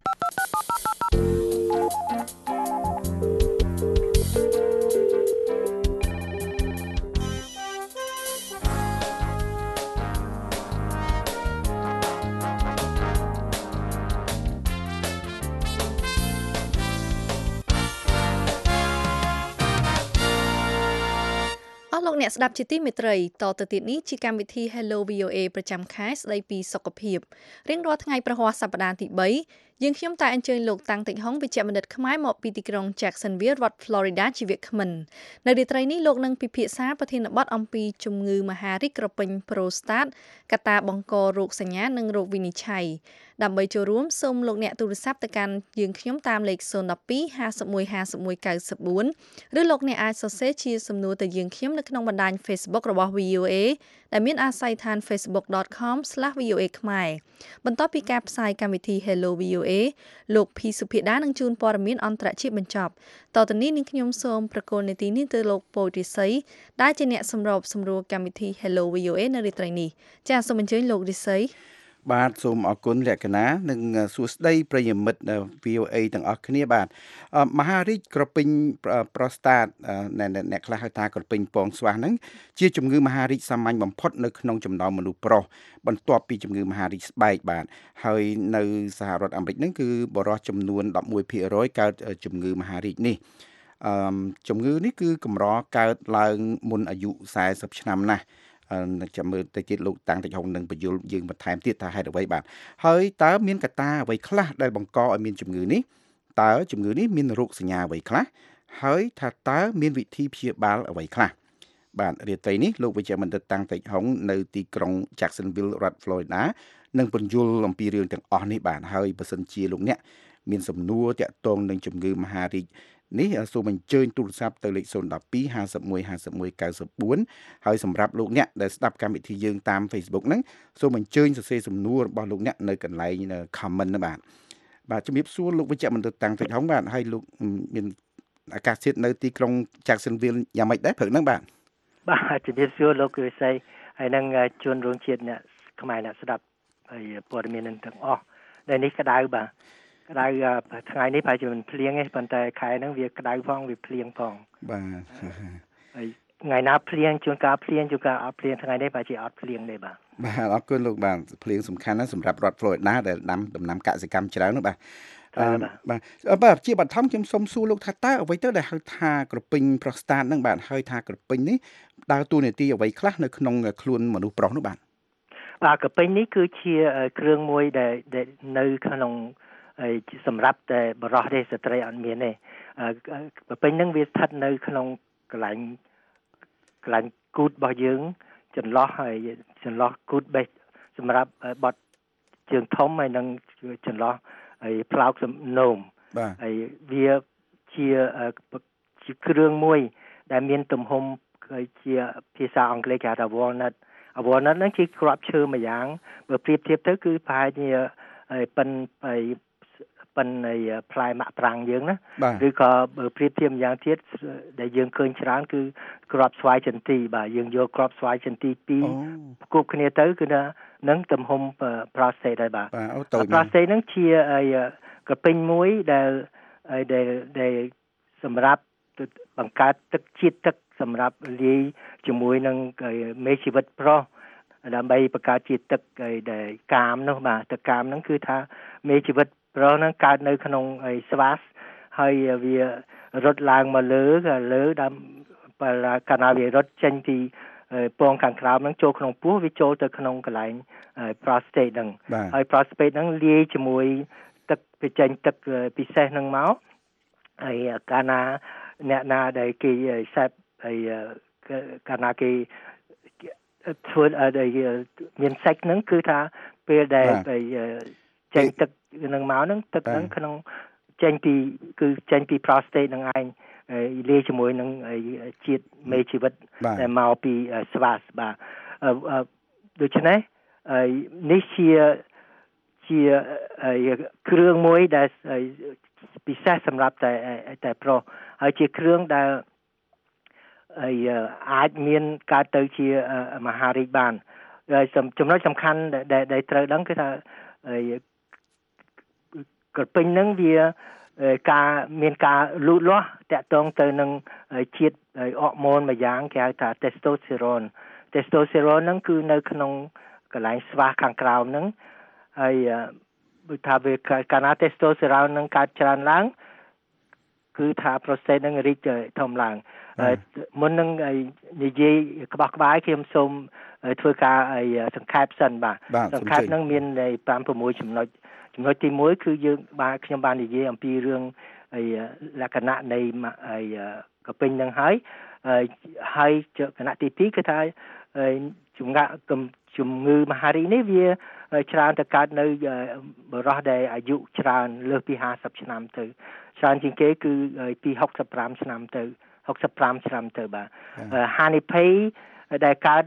អ្នកស្ដាប់ជាទីមេត្រីតទៅទៀតនេះជាកម្មវិធី Hello VOA ប្រចាំខែស្ដីពីសុខភាពរៀងរាល់ថ្ងៃប្រហ័សសប្តាហ៍ទី3យើងខ្ញុំតែអញ្ជើញលោកតាំងតិចហុងវិជ្ជបណ្ឌិតខ្មែរមកពីទីក្រុង Jacksonville រដ្ឋ Florida ជាវាគ្មិននៅរាត្រីនេះលោកនឹងពិភាក្សាប្រធានបទអំពីជំងឺមហារីកក្រពេញ Prostate កត្តាបង្ករោគសញ្ញានិងរោគវិនិច្ឆ័យដើម្បីចូលរួមសូមលោកអ្នកទូរស័ព្ទទៅកាន់យើងខ្ញុំតាមលេខ012 51 51 94ឬលោកអ្នកអាចសរសេរជាសំណួរទៅយើងខ្ញុំនៅក្នុងបណ្ដាញ Facebook របស់ VOA ដែលមានអាស័យដ្ឋាន facebook.com/VOA ខ្មែរបន្ទាប់ពីការផ្សាយកម្មវិធី Hello VOA លោកភីសុភាដានឹងជូនព័ត៌មានអន្តរជាតិបញ្ចប់តទៅនេះនឹងខ្ញុំសូមប្រកល់នីតិនេះទៅលោកពូរិស័យដែលជាអ្នកសម្របសម្រួលកម្មវិធី Hello VOA នៅរាត្រីនេះចាសសូមអញ្ជើញលោករិស័យបាទសូមអរគុណលក្ខណៈនិងសួស្តីប្រិយមិត្ត VOA ទាំងអស់គ្នាបាទមហារីកក្រពេញ prostate អ្នកខ្លះហៅថាក្រពេញពងស្វាសហ្នឹងជាជំងឺមហារីកសាមញ្ញបំផុតនៅក្នុងចំណោមមនុស្សប្រុសបន្ទាប់ពីជំងឺមហារីកស្បែកបាទហើយនៅសហរដ្ឋអាមេរិកហ្នឹងគឺបរិសុទ្ធចំនួន 11% កើតជំងឺមហារីកនេះជំងឺនេះគឺកម្រកើតឡើងមុនអាយុ40ឆ្នាំណាស់ចាំមើលទៅទៀតលោកតាំងតិចហុងនឹងបញ្យល់យើងបន្ថែមទៀតថាហេតុអ្វីបាទហើយតើមានកត្តាអ្វីខ្លះដែលបង្កឲ្យមានជំងឺនេះតើជំងឺនេះមានរោគសញ្ញាអ្វីខ្លះហើយថាតើមានវិធីព្យាបាលអ្វីខ្លះបាទរាត្រីនេះលោកវិជ្ជបណ្ឌិតតាំងតិចហុងនៅទីក្រុង Jacksonville រដ្ឋ Florida នឹងបញ្យល់អំពីរឿងទាំងអស់នេះបាទហើយបើសិនជាលោកអ្នកមានសំណួរតាក់ទងនឹងជំងឺមហារីកនេះសូមអញ្ជើញទូរស័ព្ទទៅលេខ012 51 51 94ហើយសម្រាប់លោកអ្នកដែលស្ដាប់កម្មវិធីយើងតាម Facebook ហ្នឹងសូមអញ្ជើញសរសេរសំណួររបស់លោកអ្នកនៅកន្លែង comment ណាបាទជំរាបសួរលោកវិជ្ជបណ្ឌិតតាំងតិចហុងបាទហើយលោកមានអាកាសធាតុនៅទីក្រុង Jacksonville យ៉ាងម៉េចដែរព្រឹកហ្នឹងបាទជំរាបសួរលោកវិស័យហើយនឹងជួនរងជាតិអ្នកខ្មែរអ្នកស្ដាប់ហើយព័ត៌មាននឹងទាំងអស់ដែលនេះក្តៅបាទក្តៅថ្ងៃនេះប្រហែលជាមិនភ្លៀងទេប៉ុន្តែខែហ្នឹងវាក្តៅផងវាភ្លៀងផងបាទហើយថ្ងៃណាភ្លៀងជួនកាលភ្លៀងជួនកាលអត់ភ្លៀងថ្ងៃនេះប្រហែលជាអត់ភ្លៀងទេបាទអរគុណលោកបាទភ្លៀងសំខាន់ណាស់សម្រាប់រដ្ឋ Florida ដែលដាំដំណាំកសិកម្មច្រើននោះបាទបាទជាបឋមខ្ញុំសូមសួរលោកថាតើអ្វីទៅដែលហៅថាក្រពេញ prostate ហ្នឹងបាទហើយថាក្រពេញនេះដើរតួនាទីអ្វីខ្លះនៅក្នុងខ្លួនមនុស្សប្រុសនោះបាទក្រពេញនេះគឺជាគ្រឿងមួយដែលនៅក្នុងសម្រាប់តែបរិសុទ្ធទេស្ត្រីអត់មានទេក្រពេញហ្នឹងវាស្ថិតនៅក្នុងកន្លែងគូតរបស់យើងចន្លោះហើយចន្លោះគូតបេះសម្រាប់បត់ជើងធំហើយនឹងចន្លោះហើយផ្លោកសំណូមហើយវាជាគ្រឿងមួយដែលមានទំហំជាភាសាអង់គ្លេសគេហៅថា walnut ហ្នឹងជាគ្រាប់ឈើមួយយ៉ាងបើប្រៀបធៀបទៅគឺប្រហែលជាប៉ិនផ្លែមាក់ប្រាំងយើងណាឬក៏បើប្រៀបធៀបយ៉ាងទៀតដែលយើងឃើញច្រើនគឺគ្រាប់ស្វាយចន្ទីបាទយើងយកគ្រាប់ស្វាយចន្ទីពីរផ្គប់គ្នាទៅគឺថានឹងទំហំ prostate ដែរបាទ prostate ហ្នឹងជាក្រពេញមួយដែលសម្រាប់បង្កើតទឹកជាតិទឹកសម្រាប់លាយជាមួយនឹងមេជីវិតប្រុសដើម្បីបង្កើតជាតិទឹកដែលកាមនោះបាទទឹកកាមហ្នឹងគឺថាមេជីវិតប្រុសហ្នឹងកើតនៅក្នុងស្វាសហើយវារត់ឡើងមកលើតាមកាលណាវារត់ចេញពីពងខាងក្រោមហ្នឹងចូលក្នុងពោះវាចូលទៅក្នុងកន្លែង prostate ហ្នឹងហើយ prostate ហ្នឹងលាយជាមួយទឹកបញ្ចេញទឹកពិសេសហ្នឹងមកហើយកាលណាអ្នកណាដែលគេសេពហើយកាលណាគេធ្វើមានសេចហ្នឹងគឺថាពេលដែលចេញទឹកនឹងមកហ្នឹងទឹកហ្នឹងក្នុងចេញពី prostate ហ្នឹងឯងលាយជាមួយនឹងជាតិមេជីវិតដែលមកពីស្វាសបាទដូច្នេះនេះជាជាគ្រឿងមួយដែលពិសេសសម្រាប់តែប្រុសហើយជាគ្រឿងដែលអាចមានកើតទៅជាមហារាជបានចំណុចសំខាន់ដែលត្រូវដឹងគឺថាក្រពេញហ្នឹងវាមានការលូតលាស់តាក់ទងទៅនឹងជាតិអរម៉ូនមួយយ៉ាងគេហៅថា testosterone ហ្នឹងគឺនៅក្នុងកន្លែងស្វាខាងក្រោមហ្នឹងហើយបើថាវាកាលណា testosterone នឹងកើតច្រើនឡើងគឺថា prostate នឹងរីកធំឡើងមុននឹងនិយាយក្បោះក្បាយខ្ញុំសូមធ្វើការសង្ខេបសិនបាទសង្ខេបនឹងមាន 5-6 ចំណុចទី1គឺយើងខ្ញុំបាននិយាយអំពីរឿងលក្ខណៈនៃកពេញនឹងហើយគណៈទី2គឺថាជំងឺមហារីកនេះវាច្រើនទៅកើតនៅបរិសុទ្ធដែលអាយុច្រើនលើសពី50ឆ្នាំទៅច្រើនជាងគេគឺពី65ឆ្នាំទៅ65ឆ្នាំទៅបាទហានិភ័យដែលកើត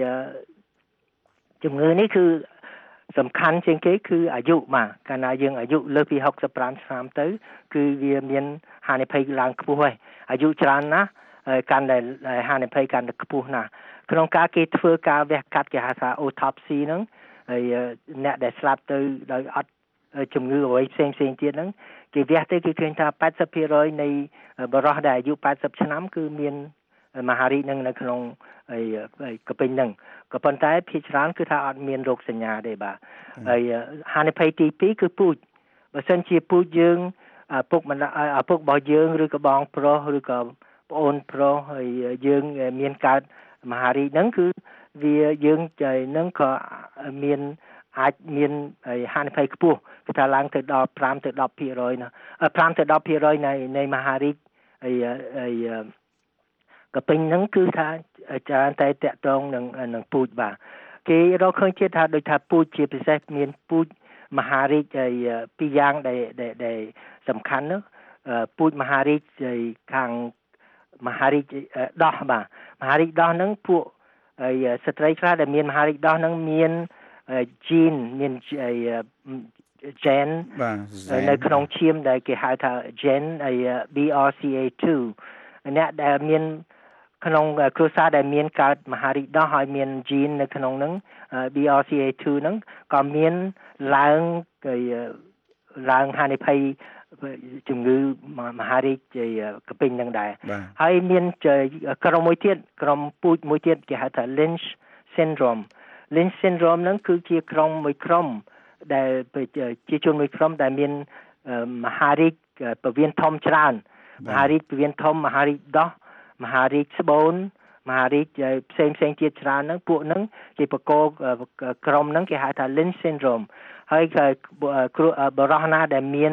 ជំងឺនេះគឺសំខាន់ជាងគេគឺអាយុបាទកាលណាយើងអាយុលើសពី65ឆ្នាំទៅគឺវាមានហានិភ័យឡើងខ្ពស់ហើយអាយុច្រើនណាស់កាន់តែហានិភ័យកាន់តែខ្ពស់ណាស់ក្នុងការគេធ្វើការវះកាត់គេហៅថា autopsy ហ្នឹងហើយអ្នកដែលស្លាប់ទៅដោយអត់ជំងឺអ្វីផ្សេងទៀតហ្នឹងគេវះទៅគេឃើញថា 80% នៃបរិសុទ្ធដែលអាយុ80ឆ្នាំគឺមានមហារីកនឹងនៅក្នុងកពេញហ្នឹងក៏ប៉ុន្តែភាគច្រើនគឺថាអត់មានរោគសញ្ញាទេបាទហើយហានិភ័យទី2គឺពូជបើសិនជាពូជយើងឪពុករបស់យើងឬក៏បងប្រុសឬក៏ប្អូនប្រុសហើយយើងមានកើតមហារីកហ្នឹងគឺវាយើងនឹងក៏មានអាចមានហានិភ័យខ្ពស់គឺថាឡើងទៅដល់5ទៅ10% ណា5ទៅ10% នៃមហារីកហើយកពេញហ្នឹងគឺថាច្រើនតែតាក់ទងនឹងពូជបាទគេរកឃើញទៀតថាដូចថាពូជជាពិសេសមានពូជមហារីកពីរយ៉ាងដែលសំខាន់នោះពូជមហារីកខាងមហារីកដោះបាទមហារីកដោះហ្នឹងពួកស្ត្រីខ្លះដែលមានមហារីកដោះហ្នឹងមាន gene មាន gen នៅក្នុងឈាមដែលគេហៅថា gen BRCA2 អ្នកដែលមានក្នុងគ្រួសារដែលមានកើតមហារីកដោះហើយមាន gene នៅក្នុងហ្នឹង BRCA2 ហ្នឹងក៏មានឡើងហានិភ័យជំងឺមហារីកកពេញនឹងដែរហើយមានក្រុមពូជមួយទៀតគេហៅថា Lynch syndrome ហ្នឹងគឺជាក្រុមមួយក្រុមដែលជាជនមួយក្រុមដែលមានមហារីកពវៀនធំច្រើនមហារីកពវៀនធំមហារីកដោះមហារីកស្បូនមហារីកផ្សេងទៀតច្រើនហ្នឹងពួកហ្នឹងជាបកគោក្រុមហ្នឹងគេហៅថា Lynch syndrome ហើយបរិសុទ្ធណាដែលមាន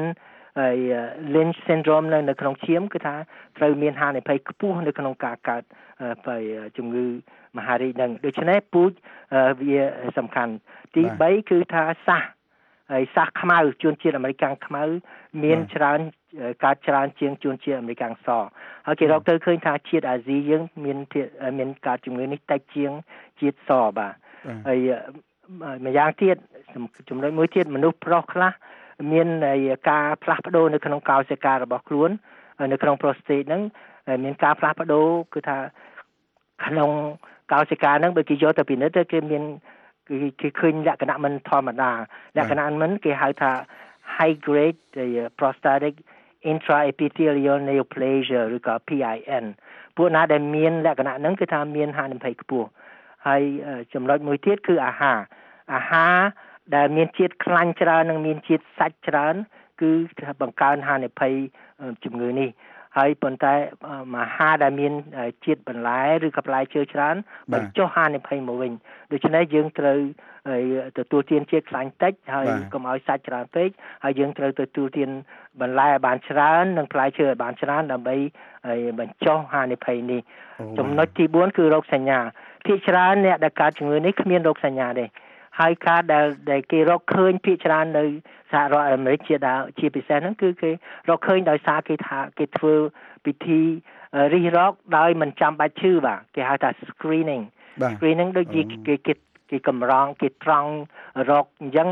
Lynch syndrome នៅក្នុងឈាមគឺថាត្រូវមានហានិភ័យខ្ពស់នៅក្នុងការកើតជំងឺមហារីកហ្នឹងដូច្នេះពូជវាសំខាន់ទី3គឺថាសាសខ្មៅជនជាតិអាមេរិកខ្មៅមានច្រើនកើតច្រើនជាងជនជាតិអាមេរិកសហើយគេរកទៅឃើញថាជាតិអាស៊ីយើងមានកើតជំងឺនេះតិចជាងជាតិសបាទហើយម្យ៉ាងទៀតចំណុចមួយទៀតមនុស្សប្រុសខ្លះមានការផ្លាស់ប្ដូរនៅក្នុងកោសិការបស់ខ្លួននៅក្នុង prostate ហ្នឹងមានការផ្លាស់ប្ដូរគឺថាក្នុងកោសិកាហ្នឹងបើគេយកទៅពិនិត្យទៅគេមានគេឃើញលក្ខណៈមិនធម្មតាលក្ខណៈមិនគេហៅថា high grade prostatic intraepithelial neoplasia ឬក៏ PIN ពួកណាដែលមានលក្ខណៈហ្នឹងគឺថាមានហានិភ័យខ្ពស់ហើយចំណុចមួយទៀតគឺអាហារដែលមានជាតិខ្លាញ់ច្រើននិងមានជាតិសាច់ច្រើនគឺបង្កើនហានិភ័យជំងឺនេះហើយប៉ុន្តែអាហារដែលមានជាតិបន្លែឬក៏ផ្លែឈើច្រើនបញ្ចុះហានិភ័យមកវិញដូច្នេះយើងត្រូវទទួលទានជាតិខ្លាញ់តិចហើយកុំឲ្យសាច់ច្រើនពេកហើយយើងត្រូវទទួលទានបន្លែឲ្យបានច្រើននិងផ្លែឈើឲ្យបានច្រើនដើម្បីបញ្ចុះហានិភ័យនេះចំណុចទី4គឺរោគសញ្ញាភាគច្រើនអ្នកដែលកើតជំងឺនេះគ្មានរោគសញ្ញាទេហើយការដែលគេរកឃើញភាគច្រើននៅសហរដ្ឋអាមេរិកជាពិសេសហ្នឹងគឺគេរកឃើញដោយសារគេធ្វើពិធីរិះរកដោយមិនចាំបាច់ឈឺបាទគេហៅថា screening ដូចគេកម្រងគេត្រង់រកអញ្ចឹងណា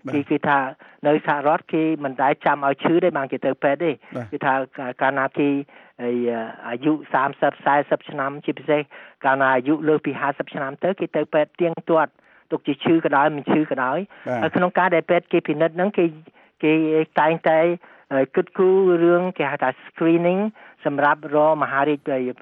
គឺថានៅសហរដ្ឋគេមិនដែលចាំឲ្យឈឺទេបានគេទៅពេទ្យទេគឺថាកាលណាគេអាយុ30 40ឆ្នាំជាពិសេសកាលណាអាយុលើសពី50ឆ្នាំទៅគេទៅពេទ្យទៀងទាត់ទុកជាឈឺក៏ដោយមិនឈឺក៏ដោយហើយក្នុងការដែលពេទ្យគេពិនិត្យហ្នឹងគេតែងតែគិតគូររឿងគេហៅថា screening សម្រាប់រកមហារីក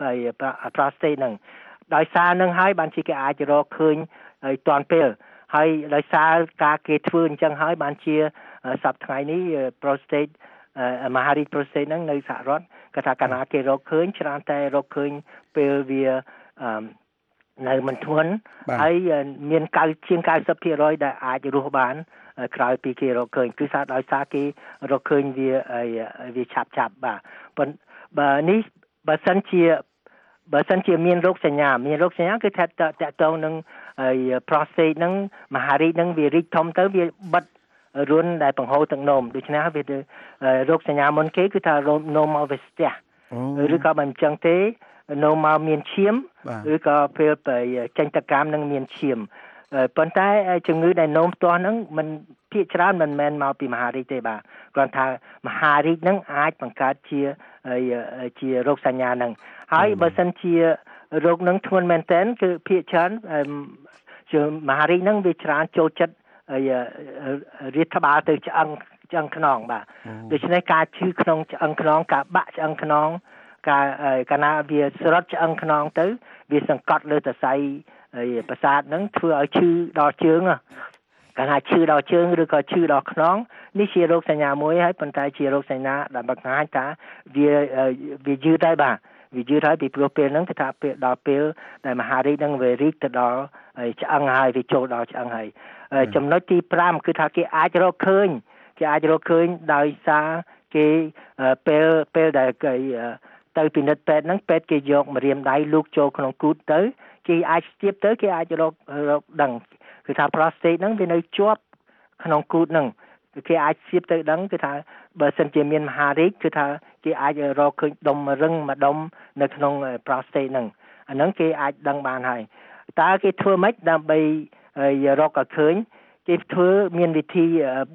prostate ហ្នឹងដោយសារនឹងហើយបានជាគេអាចរកឃើញទាន់ពេលហើយដោយសារការគេធ្វើអញ្ចឹងហើយបានជាសប្តាហ៍ថ្ងៃនេះ prostate មហារីក prostate ហ្នឹងនៅសហរដ្ឋគាត់ថាកាលណាគេរកឃើញច្រើនតែរកឃើញពេលវានៅមិនធ្ងន់ហើយមានជាង 90% ដែលអាចរស់បានក្រោយពីគេរកឃើញគឺថាដោយសារគេរកឃើញវាឆាប់បាទប៉ុន្តែនេះបើសិនជាមានរោគសញ្ញាគឺថាតកតងនឹងprostate ហ្នឹងមហារីកហ្នឹងវារីកធំទៅវាបិទរុនដែលបង្ហូរទឹកនោមដូច្នេះវារោគសញ្ញាមុនគេគឺថានោមមកវាស្ទះឬក៏មិនចឹងទេនោមមកមានឈាមឬក៏ពេលចេញទៅកាមនឹងមានឈាមប៉ុន្តែជំងឺដែលនោមផ្ទាស់ហ្នឹងมันភាគច្រើនមិនមែនមកពីមហារីកទេបាទគ្រាន់ថាមហារីកហ្នឹងអាចបង្កើតជារោគសញ្ញាហ្នឹងហើយបើសិនជារោគហ្នឹងធ្ងន់មែនទែនគឺភាគច្រើនជាមហារីកហ្នឹងវាច្រើនចូលចិត្តរាតត្បាល់ទៅឆ្អឹងខ្នងបាទដូច្នេះការឈឺក្នុងឆ្អឹងខ្នងការបាក់ឆ្អឹងខ្នងកាលណាវាស្រត់ឆ្អឹងខ្នងទៅវាសង្កត់លើសរសៃប្រសាទហ្នឹងធ្វើឲ្យឈឺដល់ជើងកាលណាឈឺដល់ជើងឬក៏ឈឺដល់ខ្នងនេះជារោគសញ្ញាមួយហើយប៉ុន្តែជារោគសញ្ញាដែលបង្ហាញថាវាយឺតហើយបាទវាយឺតហើយពីព្រោះពេលហ្នឹងគឺថាពេលដល់ពេលដែលមហារីកហ្នឹងវារីកទៅដល់ឆ្អឹងហើយវាចូលដល់ឆ្អឹងហើយចំណុចទី5គឺថាគេអាចរកឃើញដោយសារគេពេលដែលគេទៅពិនិត្យពេទ្យហ្នឹងពេទ្យគេយកម្រាមដៃលូកចូលក្នុងគូតទៅគេអាចស្ទាបទៅគេអាចរកដឹងគឺថា prostate ហ្នឹងវានៅជាប់ក្នុងគូតហ្នឹងគេអាចស្ទាបទៅដឹងគឺថាបើសិនជាមានមហារីកគឺថាគេអាចរកឃើញដុំរឹងមួយដុំនៅក្នុង prostate ហ្នឹងអាហ្នឹងគេអាចដឹងបានហើយតើគេធ្វើម៉េចដើម្បីរកឲ្យឃើញគេធ្វើមានវិធី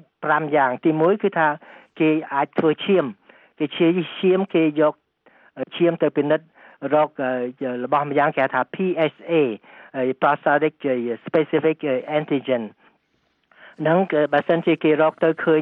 5យ៉ាងទី1គឺថាគេអាចធ្វើឈាមគេយកឈាមទៅពិនិត្យរករបស់ម្យ៉ាងគេហៅថា PSA prostate specific antigen ហ្នឹងគឺបើសិនជាគេរកទៅឃើញ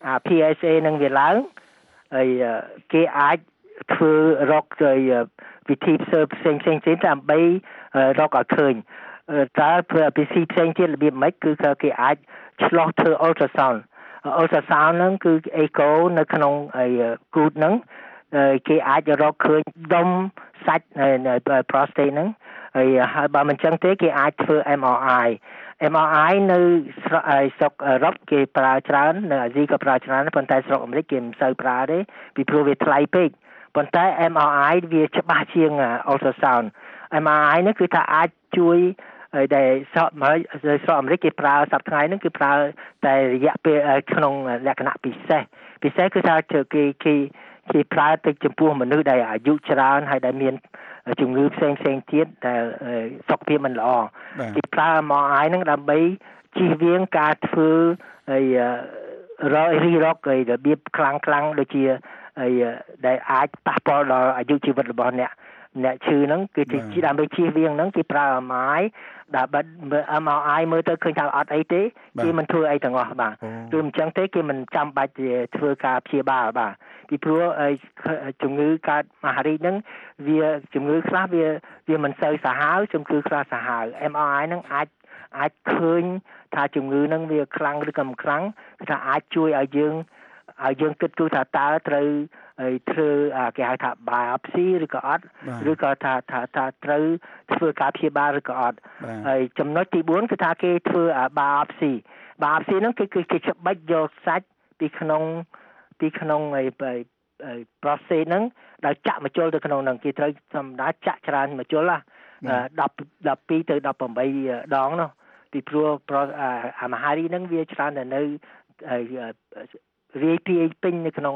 PSA នឹងវាឡើងហើយគេអាចធ្វើរកវិធីផ្សេងទៀតដើម្បីរកឲ្យឃើញតើធ្វើវិធីផ្សេងទៀតរបៀបម៉េចគឺគេអាចឆ្លោះធ្វើ ultrasound ហ្នឹងគឺ echo នៅក្នុងគូតហ្នឹងគេអាចរកឃើញដុំសាច់នៅ prostate ហ្នឹងហើយបើមិនចឹងទេគេអាចធ្វើ MRI នៅស្រុកអឺរ៉ុបគេប្រើច្រើននៅអាស៊ីក៏ប្រើច្រើនប៉ុន្តែស្រុកអាមេរិកគេមិនសូវប្រើទេពីព្រោះវាថ្លៃពេកប៉ុន្តែ MRI វាច្បាស់ជាង ultrasound MRI នេះគឺថាអាចជួយដែលស្រុកអាមេរិកគេប្រើសប្តាហ៍ថ្ងៃហ្នឹងគឺប្រើតែរយៈពេលក្នុងលក្ខណៈពិសេសគឺថាគេប្រើទៅចំពោះមនុស្សដែលអាយុច្រើនហើយដែលមានជំងឺផ្សេងទៀតដែលសុខភាពមិនល្អគេប្រើ MRI ហ្នឹងដើម្បីជៀសវាងការធ្វើរករបៀបខ្លាំងដូចជាដែលអាចប៉ះពាល់ដល់អាយុជីវិតរបស់អ្នកឈឺហ្នឹងគឺដើម្បីជៀសវាងហ្នឹងគេប្រើ MRI ដើម្បី MRI មើលទៅឃើញថាអត់អីទេគេមិនធ្វើអីទាំងអស់បាទគឺមិនចឹងទេគេមិនចាំបាច់ធ្វើការព្យាបាលបាទពីព្រោះជំងឺកើតមហារីកហ្នឹងវាជំងឺខ្លះវាមិនសូវសាហាវជំងឺខ្លះសាហាវ MRI ហ្នឹងអាចឃើញថាជំងឺហ្នឹងវាខ្លាំងឬក៏មិនខ្លាំងគឺថាអាចជួយឲ្យយើងគិតគូរថាតើត្រូវធ្វើគេហៅថា biopsy ឬក៏អត់ឬក៏ថាត្រូវធ្វើការព្យាបាលឬក៏អត់ហើយចំណុចទី4គឺថាគេធ្វើ biopsy ហ្នឹងគឺគេច្បិចយកសាច់ពីក្នុងprostate ហ្នឹងដែលចាក់មកចូលទៅក្នុងហ្នឹងគេត្រូវធម្មតាចាក់ច្រើនមកចូល12ទៅ18ដងនោះពីព្រោះមហារីកហ្នឹងវាច្រើនតែនៅរាយពាយពេញនៅក្នុង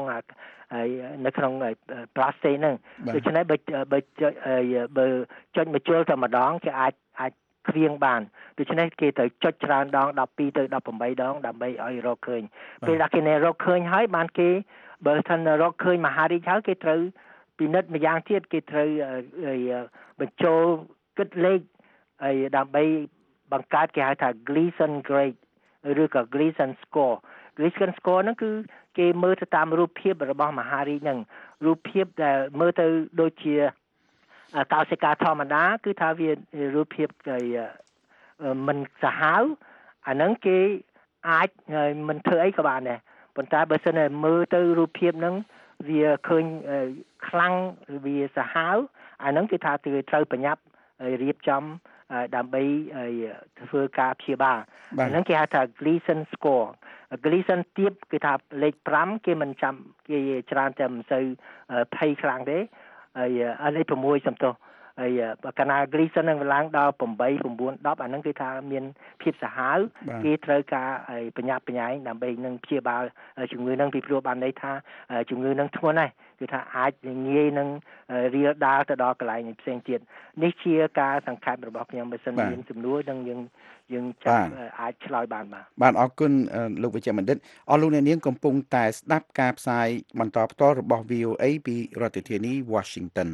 prostate ហ្នឹងដូច្នេះបើចុចមកចូលតែម្ដងគេអាចគ្រៀងបានដូច្នេះគេត្រូវចុចច្រើនដង12ទៅ18ដងដើម្បីឲ្យរកឃើញពេលដែលគេរកឃើញហើយបានគេបើថារកឃើញមហារាជហើយគេត្រូវពិនិត្យម្យ៉ាងទៀតគេត្រូវបញ្ចូលគិតលេខហើយដើម្បីបង្កើតគេហៅថា Gleason grade ឬក៏ Gleason score ហ្នឹងគឺគេមើលទៅតាមរូបភាពរបស់មហារាជហ្នឹងរូបភាពដែលមើលទៅដូចជាកោសិកាធម្មតាគឺថាវារូបភាពមិនសាហាវអាហ្នឹងគេអាចមិនធ្វើអីក៏បានដែរប៉ុន្តែបើសិនតែមើលទៅរូបភាពហ្នឹងវាឃើញខ្លាំងវាសាហាវអាហ្នឹងគឺថាត្រូវប្រញាប់រៀបចំដើម្បីធ្វើការព្យាបាលអាហ្នឹងគេហៅថា Gleason score Gleason ទៀបគឺថាលេខ5គេមិនចាំគេច្រើនតែមិនសូវភ័យខ្លាំងទេហើយលេខ6សំទោសហើយកាលណា Gleason នឹងឡើងដល់8 9 10អាហ្នឹងគឺថាមានភាពសាហាវគេត្រូវការបញ្ញាប់បញ្ញាយដើម្បីនឹងព្យាបាលជំងឺហ្នឹងពីព្រោះបានន័យថាជំងឺហ្នឹងធ្ងន់ណាស់គឺថាអាចងាយនឹងរាលដាលទៅដល់កន្លែងផ្សេងទៀតនេះជាការសង្ខេបរបស់ខ្ញុំបើសិនមានសំណួរនឹងយើងចាប់អាចឆ្លើយបានបាទអរគុណលោកវិជ្ជបណ្ឌិតអរលោកអ្នកនាងកំពុងតែស្ដាប់ការផ្សាយបន្តផ្ទាល់របស់ VOA ពីរដ្ឋធានី Washington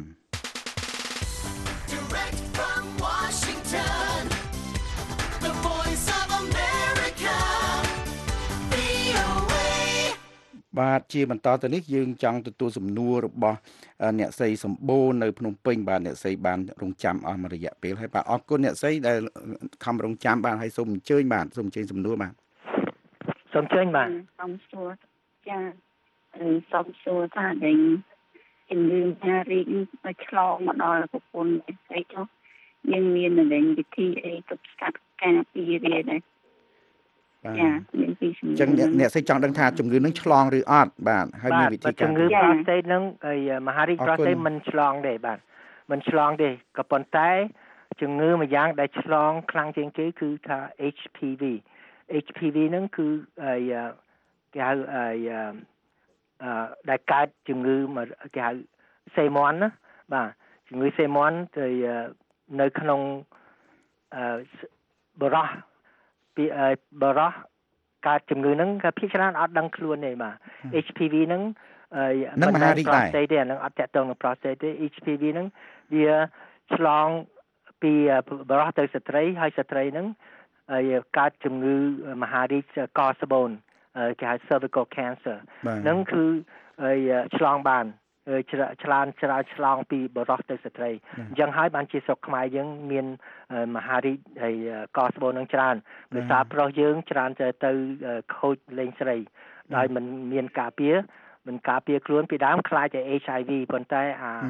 បាទជាបន្តទៅនេះយើងចង់ទទួលសំណួររបស់អ្នកស្រីសម្បូរនៅភ្នំពេញបាទអ្នកស្រីបានរងចាំអស់មួយរយៈពេលហើយបាទអរគុណអ្នកស្រីដែលខំរងចាំបានហើយសូមអញ្ជើញសំណួរបាទសូមអញ្ជើញបាទសូមសួរចាសូមសួរថាដែលជំងឺមហារីកឆ្លងមកដល់ប្រពន្ធស្រីចុះយើងមានវិធីអីទប់ស្កាត់ការពារវាដែរចាមានពីជំងឺចឹងអ្នកស្រីចង់ដឹងថាជំងឺនឹងឆ្លងឬអត់បាទហើយមានវិធីការជំងឺ prostate នឹងមហារីក prostate មិនឆ្លងទេបាទមិនឆ្លងទេក៏ប៉ុន្តែជំងឺមួយយ៉ាងដែលឆ្លងខ្លាំងជាងគេគឺថា HPV ហ្នឹងគឺគេហៅដែលកើតជំងឺគេហៅសេមន់ណាបាទជំងឺសេមន់ទៅនៅក្នុងបរោះកើតជំងឺហ្នឹងក៏ភាគច្រើនអត់ដឹងខ្លួនទេបាទ HPV ហ្នឹងមិនមហារីកដែរទេហ្នឹងអត់តាក់ទងនឹង prostate ទេ HPV ហ្នឹងវាឆ្លងពីបរោះទៅស្ត្រីហើយស្ត្រីហ្នឹងកើតជំងឺមហារីកកស្បូនគេហៅ cervical cancer ហ្នឹងគឺឆ្លងបានច្រើនឆ្លងពីបរោះទៅស្ត្រីអញ្ចឹងហើយបានជាស្រុកខ្មែរយើងមានមហារីកហើយកស្បូននឹងច្រើនភាសាប្រុសយើងច្រើនទៅខូចលេងស្រីដោយមិនមានការពារខ្លួនពីដើមខ្លាចតែ HIV ប៉ុន្តែ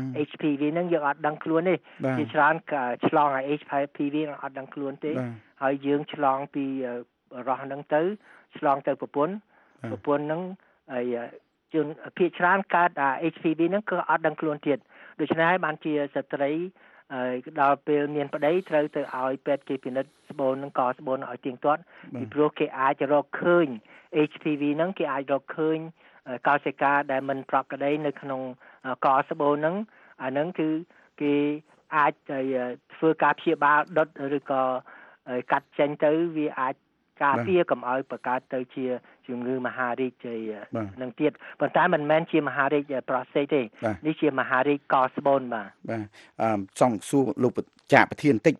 HPV ហ្នឹងយើងអត់ដឹងខ្លួនទេជាច្រើនឆ្លងHPV អត់ដឹងខ្លួនទេហើយយើងឆ្លងពីរោះហ្នឹងទៅឆ្លងទៅប្រពន្ធហ្នឹងជនភាគច្រើនកើត HPV ហ្នឹងគឺអត់ដឹងខ្លួនទៀតដូច្នេះហើយបានជាស្ត្រីដល់ពេលមានប្តីត្រូវទៅឲ្យពេទ្យគេពិនិត្យស្បូននឹងកស្បូនឲ្យទៀងទាត់ពីព្រោះគេអាចរកឃើញ HPV ហ្នឹងគេអាចរកឃើញកោសិកាដែលមិនប្រក្រតីនៅក្នុងកស្បូនហ្នឹងអាហ្នឹងគឺគេអាចធ្វើការព្យាបាលដុតឬក៏កាត់ចេញទៅវាអាចការពារកុំឲ្យបង្កើតទៅជាជំងឺមហារីកនឹងទៀតប៉ុន្តែមិនមែនជាមហារីក prostate ទេនេះជាមហារីកកស្បូនបាទចង់សួរលោកចាក់ប្រធានបន្តិច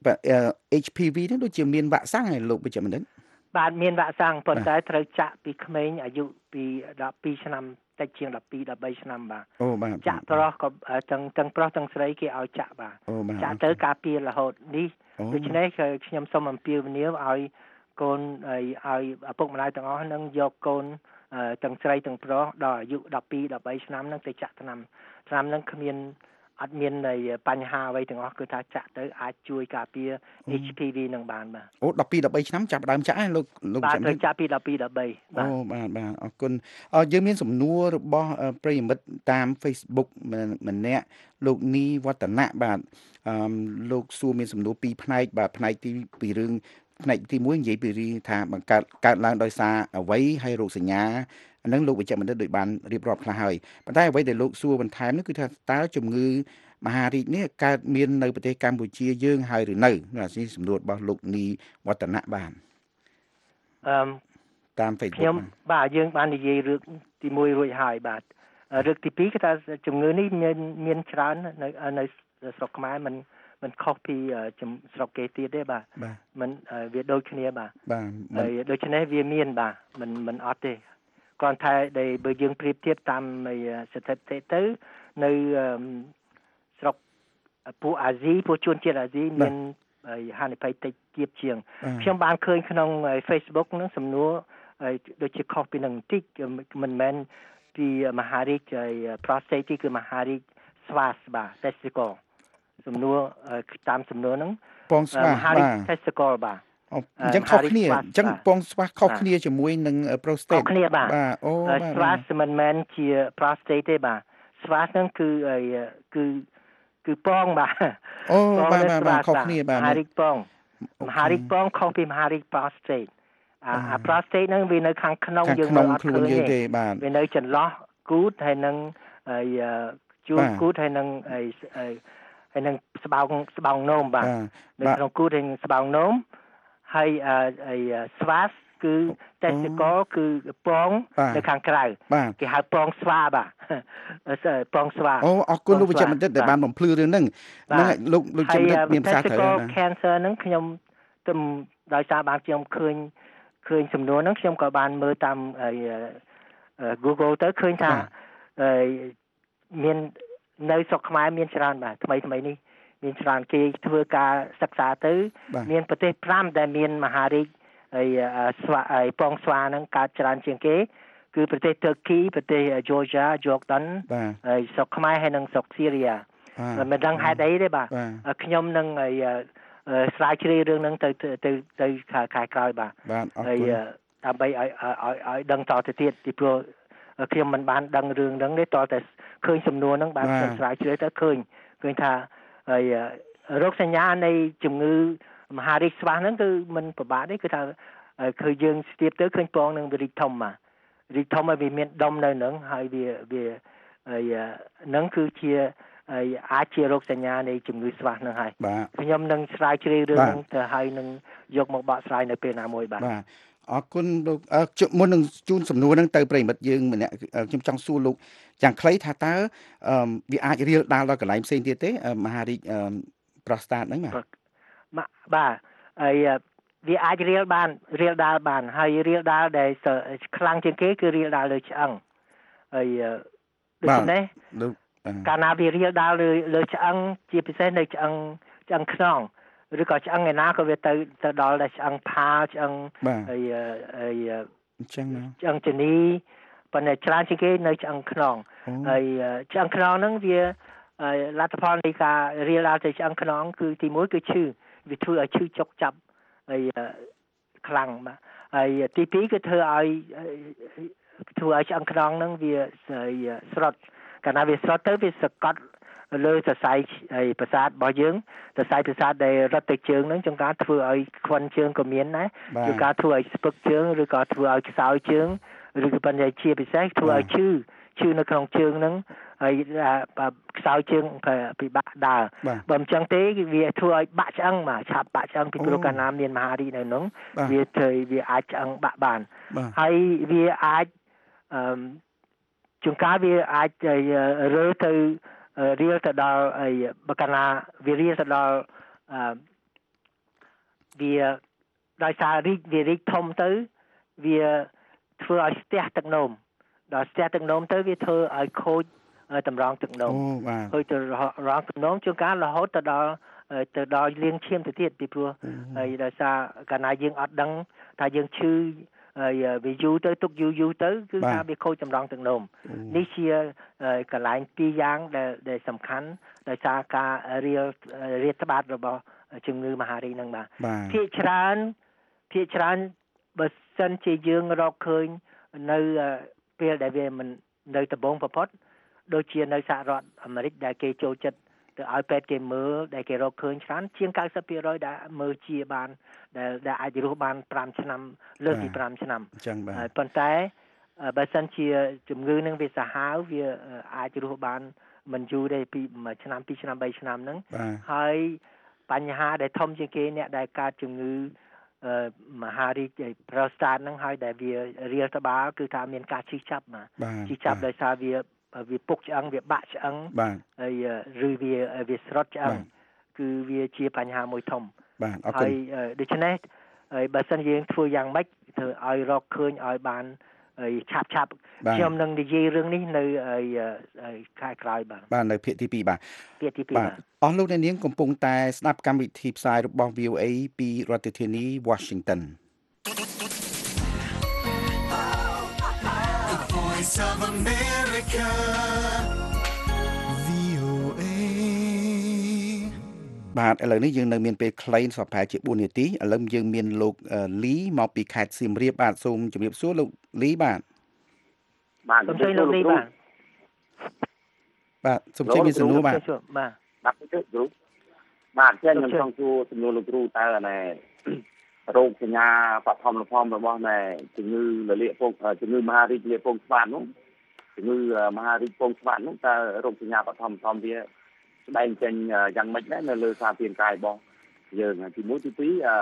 HPV នេះដូចជាមានវ៉ាក់សាំងហើយលោកវិជ្ជបណ្ឌិតបាទមានវ៉ាក់សាំងប៉ុន្តែត្រូវចាក់ពីក្មេងអាយុពី12ឆ្នាំតិចជាង12 13ឆ្នាំបាទអូបាទចាក់ប្រុសក៏ទាំងប្រុសទាំងស្រីគេឲ្យចាក់បាទចាក់ទៅការពាររហូតនេះដូច្នេះខ្ញុំសូមអំពាវនាវឲ្យកូនឲ្យឪពុកម្ដាយទាំងអស់នឹងយកកូនទាំងស្រីទាំងប្រុសដល់អាយុ12 13ឆ្នាំនឹងទៅចាក់ថ្នាំនឹងអត់មានបញ្ហាអ្វីទាំងអស់គឺថាចាក់ទៅអាចជួយការពារ HPV នឹងបានបាទអូ12 13ឆ្នាំចាប់ដើមចាក់ហើយលោកបាទត្រូវចាក់ពី12 13បាទអូបាទអរគុណយើងមានសំណួររបស់ប្រិយមិត្តតាម Facebook ម្នាក់លោកនីវឌ្ឍនៈបាទលោកសួរមានសំណួរពីរផ្នែកបាទផ្នែកពីរឿងផ្នែកទី1និយាយពីថាបង្កើតឡើងដោយសារអ្វីហើយរោគសញ្ញាអានឹងលោកវិជ្ជបណ្ឌិតដូចបានរៀបរាប់ខ្លះហើយប៉ុន្តែអ្វីដែលលោកសួរបន្ថែមនោះគឺថាតើជំងឺមហារាជនេះកើតមាននៅប្រទេសកម្ពុជាយើងហើយឬនៅនេះសំណួររបស់លោកនីវឌ្ឍនៈបានតាម Facebook ខ្ញុំបាទយើងបាននិយាយរឿងទី1រួចហើយបាទរឿងទី2គឺថាជំងឺនេះមានច្រើននៅស្រុកខ្មែរมันខុសពីស្រុកគេទៀតទេបាទมันវាដូចគ្នាបាទហើយដូច្នេះវាមានបាទมันអត់ទេគ្រាន់តែដែលបើយើងប្រៀបធៀបតាមស្ថិតិទៅនៅស្រុកពួកអាស៊ីពួកជនជាតិអាស៊ីមានហានិភ័យតិចទៀបជាងខ្ញុំបានឃើញក្នុង Facebook ហ្នឹងសំណួរដូចជាខុសពីនឹងបន្តិចមិនមែនពីមហារាជ prostate គឺមហារាជស្វាសបាទ testicle សំណួរតាមសំណួរហ្នឹងពងស្វាសបាទ testicle បាទអញ្ចឹងខុសគ្នាអញ្ចឹងពងស្វាសខុសគ្នាជាមួយនឹង prostate ខុសគ្នាបាទអូស្វាសមិនមែនជា prostate ទេបាទស្វាសហ្នឹងគឺពងបាទអូបាទខុសគ្នាបាទមហារាជពងខុសពីមហារាជ prostate អា prostate ហ្នឹងវានៅខាងក្នុងយើងអត់ឃើញទេបាទវានៅចន្លោះគូតហើយនឹងជួរគូតហើយនឹងស្បោងនោមបាទនៅក្នុងគូតហើយស្បោងនោមហើយស្វាសគឺ testicle គឺពងនៅខាងក្រៅគេហៅពងស្វាបាទពងស្វាអូអរគុណលោកវិជ្ជបណ្ឌិតដែលបានបំភ្លឺរឿងហ្នឹងលោកវិជ្ជបណ្ឌិតមានភាសាត្រូវណា cancer ហ្នឹងខ្ញុំទៅដោយសារបានខ្ញុំឃើញសំណួរហ្នឹងខ្ញុំក៏បានមើលតាមGoogle ទៅឃើញថាមាននៅស្រុកខ្មែរមានច្រើនបាទថ្មីនេះមានច្រើនគេធ្វើការសិក្សាទៅមានប្រទេស5ដែលមានមហារាជហើយពងស្វាហ្នឹងកើតច្រើនជាងគេគឺប្រទេសតឺគីប្រទេស Georgia Jordan ហើយស្រុកខ្មែរហើយនិងស្រុក Syria មិនដឹងហេតុអីទេបាទខ្ញុំនឹងស្រាវជ្រាវរឿងហ្នឹងទៅខែក្រោយបាទហើយដើម្បីឲ្យដឹងតទៅទៀតពីព្រោះខ្ញុំមិនបានដឹងរឿងហ្នឹងទេតតែឃើញសំណួរហ្នឹងបានស្រាវជ្រាវទៅឃើញថាហើយរោគសញ្ញានៃជំងឺមហារីកស្វាសហ្នឹងគឺមិនពិបាកទេគឺថាគឺយើងស្ទាបទៅឃើញពងនឹងវារីកធំមករីកធំហើយវាមានដុំនៅហ្នឹងហើយវាហ្នឹងគឺជាអាចជារោគសញ្ញានៃជំងឺស្វាសហ្នឹងហើយខ្ញុំនឹងស្រាវជ្រាវរឿងហ្នឹងទៅហើយនឹងយកមកបកស្រាយនៅពេលណាមួយបាទអរគុណលោកមុននឹងជូនសំណួរហ្នឹងទៅប្រិមិត្តយើងម្នាក់ខ្ញុំចង់សួរលោកយ៉ាងខ្លីថាតើវាអាចរៀលដាលដល់កន្លែងផ្សេងទៀតទេមហារីក prostate ហ្នឹងបាទហើយវាអាចរៀលដាលបានហើយរៀលដាលដែលខ្លាំងជាងគេគឺរៀលដាលលើឆ្អឹងហើយដូច្នេះកាលណាវារៀលដាលលើឆ្អឹងជាពិសេសនៅឆ្អឹងខ្នងឬក៏ឆ្អឹងឯណាក៏វាទៅដល់តែឆ្អឹងផាលឆ្អឹងហើយអញ្ចឹងឆ្អឹងជនីប៉ុន្តែច្រើនជាងគេនៅឆ្អឹងខ្នងហើយឆ្អឹងខ្នងហ្នឹងវាលទ្ធផលនៃការរៀលដាលទៅឆ្អឹងខ្នងគឺទី1គឺឈឺវាធ្វើឲ្យឈឺចុកចាប់ហើយខ្លាំងបាទហើយទី2គឺធ្វើឲ្យឆ្អឹងខ្នងហ្នឹងវាស្រុតកាលណាវាស្រុតទៅវាសកត់លើសរសៃប្រសាទរបស់យើងសរសៃប្រសាទដែលរត់ទៅជើងហ្នឹងចង្ការធ្វើឲ្យខ្វិនជើងក៏មានដែរឬក៏ធ្វើឲ្យស្ពឹកជើងឬក៏ធ្វើឲ្យខ្សោយជើងឬក៏បញ្ហាជាពិសេសធ្វើឲ្យឈឺនៅក្នុងជើងហ្នឹងហើយខ្សោយជើងពិបាកដើរបើមិនចឹងទេវាធ្វើឲ្យបាក់ឆ្អឹងមកឆាប់បាក់ឆ្អឹងពីព្រោះកាលណាមានមហារីកនៅហ្នឹងវាអាចឆ្អឹងបាក់បានហើយវាអាចជួនកាលវាអាចរើទៅរៀលទៅដល់បើកាលណាវារៀលទៅដល់វាដោយសារវារីកធំទៅវាធ្វើឲ្យស្ទះទឹកនោមដល់ស្ទះទឹកនោមទៅវាធ្វើឲ្យខូចតម្រងទឹកនោមហើយទៅរងទឹកនោមជួនកាលរហូតទៅដល់លាងឈាមទៅទៀតពីព្រោះហើយដោយសារកាលណាយើងអត់ដឹងថាយើងឈឺហើយវាយូរទៅទុកយូរទៅគឺថាវាខូចតម្រងទឹកនោមនេះជាកន្លែង2យ៉ាងដែលសំខាន់ដោយសារការរាតត្បាតរបស់ជំងឺមហារីកហ្នឹងបាទភាគច្រើនបើសិនជាយើងរកឃើញនៅពេលដែលវាមិននៅដំបូងបំផុតដូចជានៅសហរដ្ឋអាមេរិកដែលគេចូលចិត្តទៅឲ្យពេទ្យគេមើលដែលគេរកឃើញច្រើនជាង 90% ដែលមើលជាបានដែលអាចរស់បាន5ឆ្នាំលើសពី5ឆ្នាំអញ្ចឹងបាទប៉ុន្តែបើសិនជាជំងឺនឹងវាសាហាវវាអាចរស់បានមិនយូរទេពី1ឆ្នាំ2ឆ្នាំ3ឆ្នាំហ្នឹងហើយបញ្ហាដែលធំជាងគេអ្នកដែលកើតជំងឺមហារីកprostate ហ្នឹងហើយដែលវារាលត្បាល់គឺថាមានការឈឺចាប់ឈឺចាប់ដោយសារវាពុកឆ្អឹងវាបាក់ឆ្អឹងហើយឬវាស្រត់ឆ្អឹងគឺវាជាបញ្ហាមួយធំបាទអរគុណហើយដូច្នេះបើសិនយើងធ្វើយ៉ាងម៉េចធ្វើឲ្យរកឃើញឲ្យបានឆាប់ខ្ញុំនឹងនិយាយរឿងនេះនៅខែក្រោយបាទនៅភាគទី2បាទភាគទី2បាទអស់លោកអ្នកនាងកំពុងតែស្ដាប់កម្មវិធីផ្សាយរបស់ VOA ពីរដ្ឋធានី Washington The Voice of America VOA បាទឥឡូវនេះយើងនៅមានពេលខ្លីសប្តាហ៍ជា4នាទីឥឡូវយើងមានលោកលីមកពីខេត្តសៀមរាបបាទសូមជម្រាបសួរលោកលីបាទសូមជម្រាបលោកលីបាទសូមជម្រាបមានសំណួរបាទបាទទៅគ្រូបាទចឹងខ្ញុំចង់សួរសំណួរលោកគ្រូតើណែរោគសញ្ញាបឋមលំរបស់ណែជំងឺរលាកពងជំងឺមហារីកលាកពងស្វាតនោះជំងឺមហារីកពងស្វាតនោះតើរោគសញ្ញាបឋមវាស្ដែងចេញយ៉ាងម៉េចដែរនៅលើសារពាង្គកាយរបស់យើងទី1ទី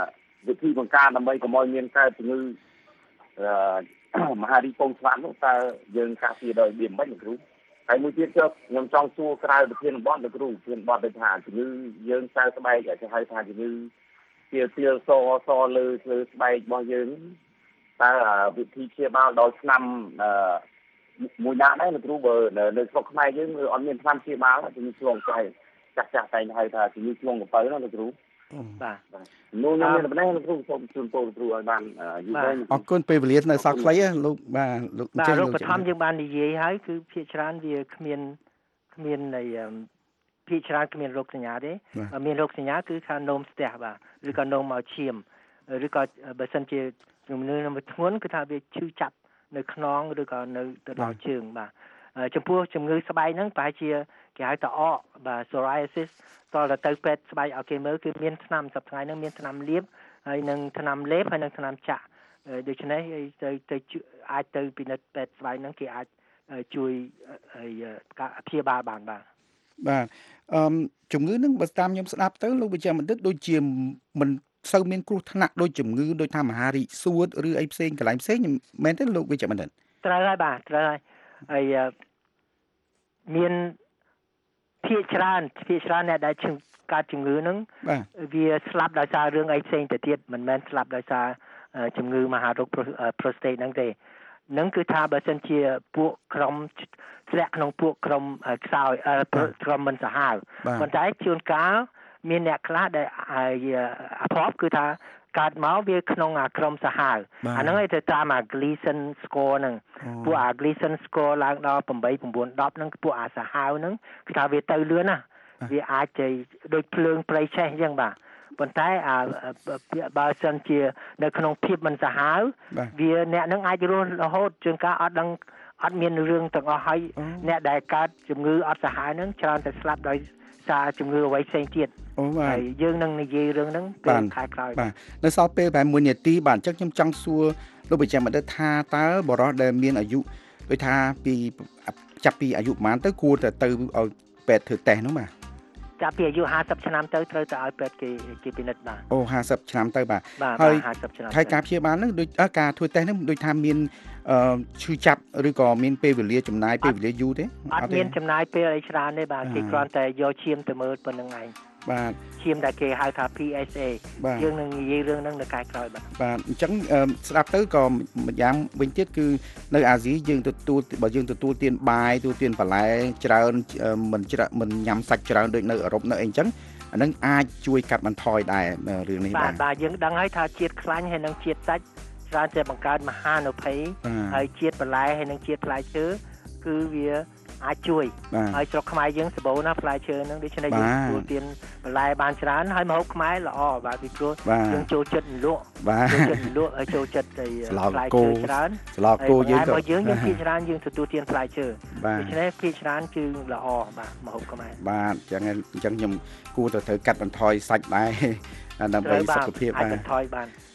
2វិធីបង្ការដើម្បីកុំឲ្យមានកើតជំងឺមហារីកពងស្វាតនោះតើយើងការពារដោយរបៀបម៉េចលោកគ្រូហើយមួយទៀតខ្ញុំចង់សួរក្រៅប្រធានបទលោកគ្រូប្រធានបទទៅថាជំងឺយើងសើស្បែកគេហៅថាជំងឺទាលសលើស្បែករបស់យើងតើវិធីព្យាបាលដល់ឆ្នាំមួយណាដែរលោកគ្រូបើនៅស្រុកខ្មែរយើងអត់មានថ្នាំព្យាបាលជំងឺឆ្លងចាស់តែហៅថាជំងឺឆ្លងកពៅណាលោកគ្រូបាទនោះខ្ញុំមានប៉ុណ្ណេះលោកគ្រូសូមជូនពរលោកគ្រូឲ្យបានយូរវិញអរគុណពេលវេលានៅសល់ខ្លីលោកបាទលោកអញ្ចឹងលោកបឋមយើងបាននិយាយហើយគឺភាគច្រើនវាគ្មាននៃភាគច្រើនគ្មានរោគសញ្ញាទេមានរោគសញ្ញាគឺថានោមស្ទះបាទឬក៏នោមមកឈាមឬក៏បើសិនជាជំងឺនៅធ្ងន់គឺថាវាឈឺចាប់នៅខ្នងឬក៏នៅទៅដល់ជើងបាទចំពោះជំងឺស្បែកហ្នឹងប្រហែលជាគេហៅថាបាទ psoriasis តើទៅពេទ្យស្បែកឲ្យគេមើលគឺមានថ្នាំសប្តាហ៍ហ្នឹងមានថ្នាំលាបហើយនឹងថ្នាំលេបហើយនឹងថ្នាំចាក់ដូច្នេះទៅអាចទៅពិនិត្យពេទ្យស្បែកហ្នឹងគេអាចជួយការព្យាបាលបានបាទជំងឺហ្នឹងបើតាមខ្ញុំស្ដាប់ទៅលោកវិជ្ជបណ្ឌិតដូចជាមិនសូវមានគ្រោះថ្នាក់ដូចជំងឺដូចថាមហារីកសួតឬអីផ្សេងកន្លែងផ្សេងមែនទេលោកវិជ្ជបណ្ឌិតត្រូវហើយបាទត្រូវហើយមានភាគច្រើនអ្នកដែលកើតជំងឺហ្នឹងវាស្លាប់ដោយសាររឿងអីផ្សេងទៅទៀតមិនមែនស្លាប់ដោយសារជំងឺមហារីក prostate ហ្នឹងទេនឹងគឺថាបើសិនជាពួកក្រុមធ្លាក់ក្នុងពួកក្រុមខ្សោយក្រុមមិនសាហាវប៉ុន្តែជួនកាលមានអ្នកខ្លះដែលអាភ័ព្វគឺថាកើតមកវាក្នុងក្រុមសាហាវអាហ្នឹងឯងទៅតាម Gleason score ហ្នឹងពួក Gleason score ឡើងដល់8 9 10ហ្នឹងពួកសាហាវហ្នឹងគឺថាវាទៅលឿនណាវាអាចទៅដូចភ្លើងព្រៃឆេះអញ្ចឹងបាទប៉ុន្តែបើសិនជានៅក្នុងភាពមិនសាហាវវាអ្នកហ្នឹងអាចរស់រហូតជួនកាលអត់មានរឿងទាំងអស់ហើយអ្នកដែលកើតជំងឺអត់សាហាវហ្នឹងច្រើនតែស្លាប់ដោយសារជំងឺអ្វីផ្សេងទៀតហើយយើងនឹងនិយាយរឿងហ្នឹងពេលខែក្រោយបាទនៅសល់ពេលប្រហែល1នាទីបាទអញ្ចឹងខ្ញុំចង់សួរលោកវិជ្ជបណ្ឌិតថាតើបរិសុទ្ធដែលមានអាយុដូចថាចាប់ពីអាយុប្រហែលទៅគួរតែទៅឲ្យពេទ្យធ្វើតេស្តនោះបាទចាប់ពីអាយុ50ឆ្នាំទៅត្រូវទៅឲ្យពេទ្យគេពិនិត្យបាទអូ50ឆ្នាំទៅបាទហើយ50ឆ្នាំហើយការព្យាបាលហ្នឹងដូចការធ្វើតេស្តហ្នឹងដូចថាមានឈឺចាប់ឬក៏មានពេលវេលាចំណាយពេលវេលាយូរទេអត់មានចំណាយពេលអីច្រើនទេបាទគេគ្រាន់តែយកឈាមទៅមើលប៉ុណ្្នឹងឯងបាទឈាមដែលគេហៅថា PSA យើងនឹងនិយាយរឿងហ្នឹងនៅខែក្រោយបាទអញ្ចឹងស្ដាប់ទៅក៏ម្យ៉ាងវិញទៀតគឺនៅអាស៊ីយើងបើយើងទទួលទានបាយទទួលទានបន្លែច្រើនមិនញ៉ាំសាច់ច្រើនដូចនៅអឺរ៉ុបនៅអីអញ្ចឹងអានឹងអាចជួយកាត់បន្ថយដែររឿងនេះបាទយើងដឹងហើយថាជាតិខ្លាញ់ហើយនិងជាតិសាច់ច្រើនតែបង្កើតមហានុភ័យហើយជាតិបន្លែហើយនិងជាតិផ្លែឈើគឺវាអាចជួយហើយស្រុកខ្មែរយើងសម្បូរណាស់ផ្លែឈើហ្នឹងដូច្នេះយើងទទួលទានបន្លែបានច្រើនហើយម្ហូបខ្មែរល្អបាទពីព្រោះយើងចូលចិត្តលក់ហើយចូលចិត្តផ្លែឈើច្រើនស្លគោយើងក៏យើងភាគច្រើនយើងទទួលទានផ្លែឈើដូច្នេះភាគច្រើនគឺល្អបាទម្ហូបខ្មែរបាទអញ្ចឹងខ្ញុំគួរទៅត្រូវកាត់បន្ថយសាច់ដែរដើម្បីសុខភាពបាទបន្ថយបាន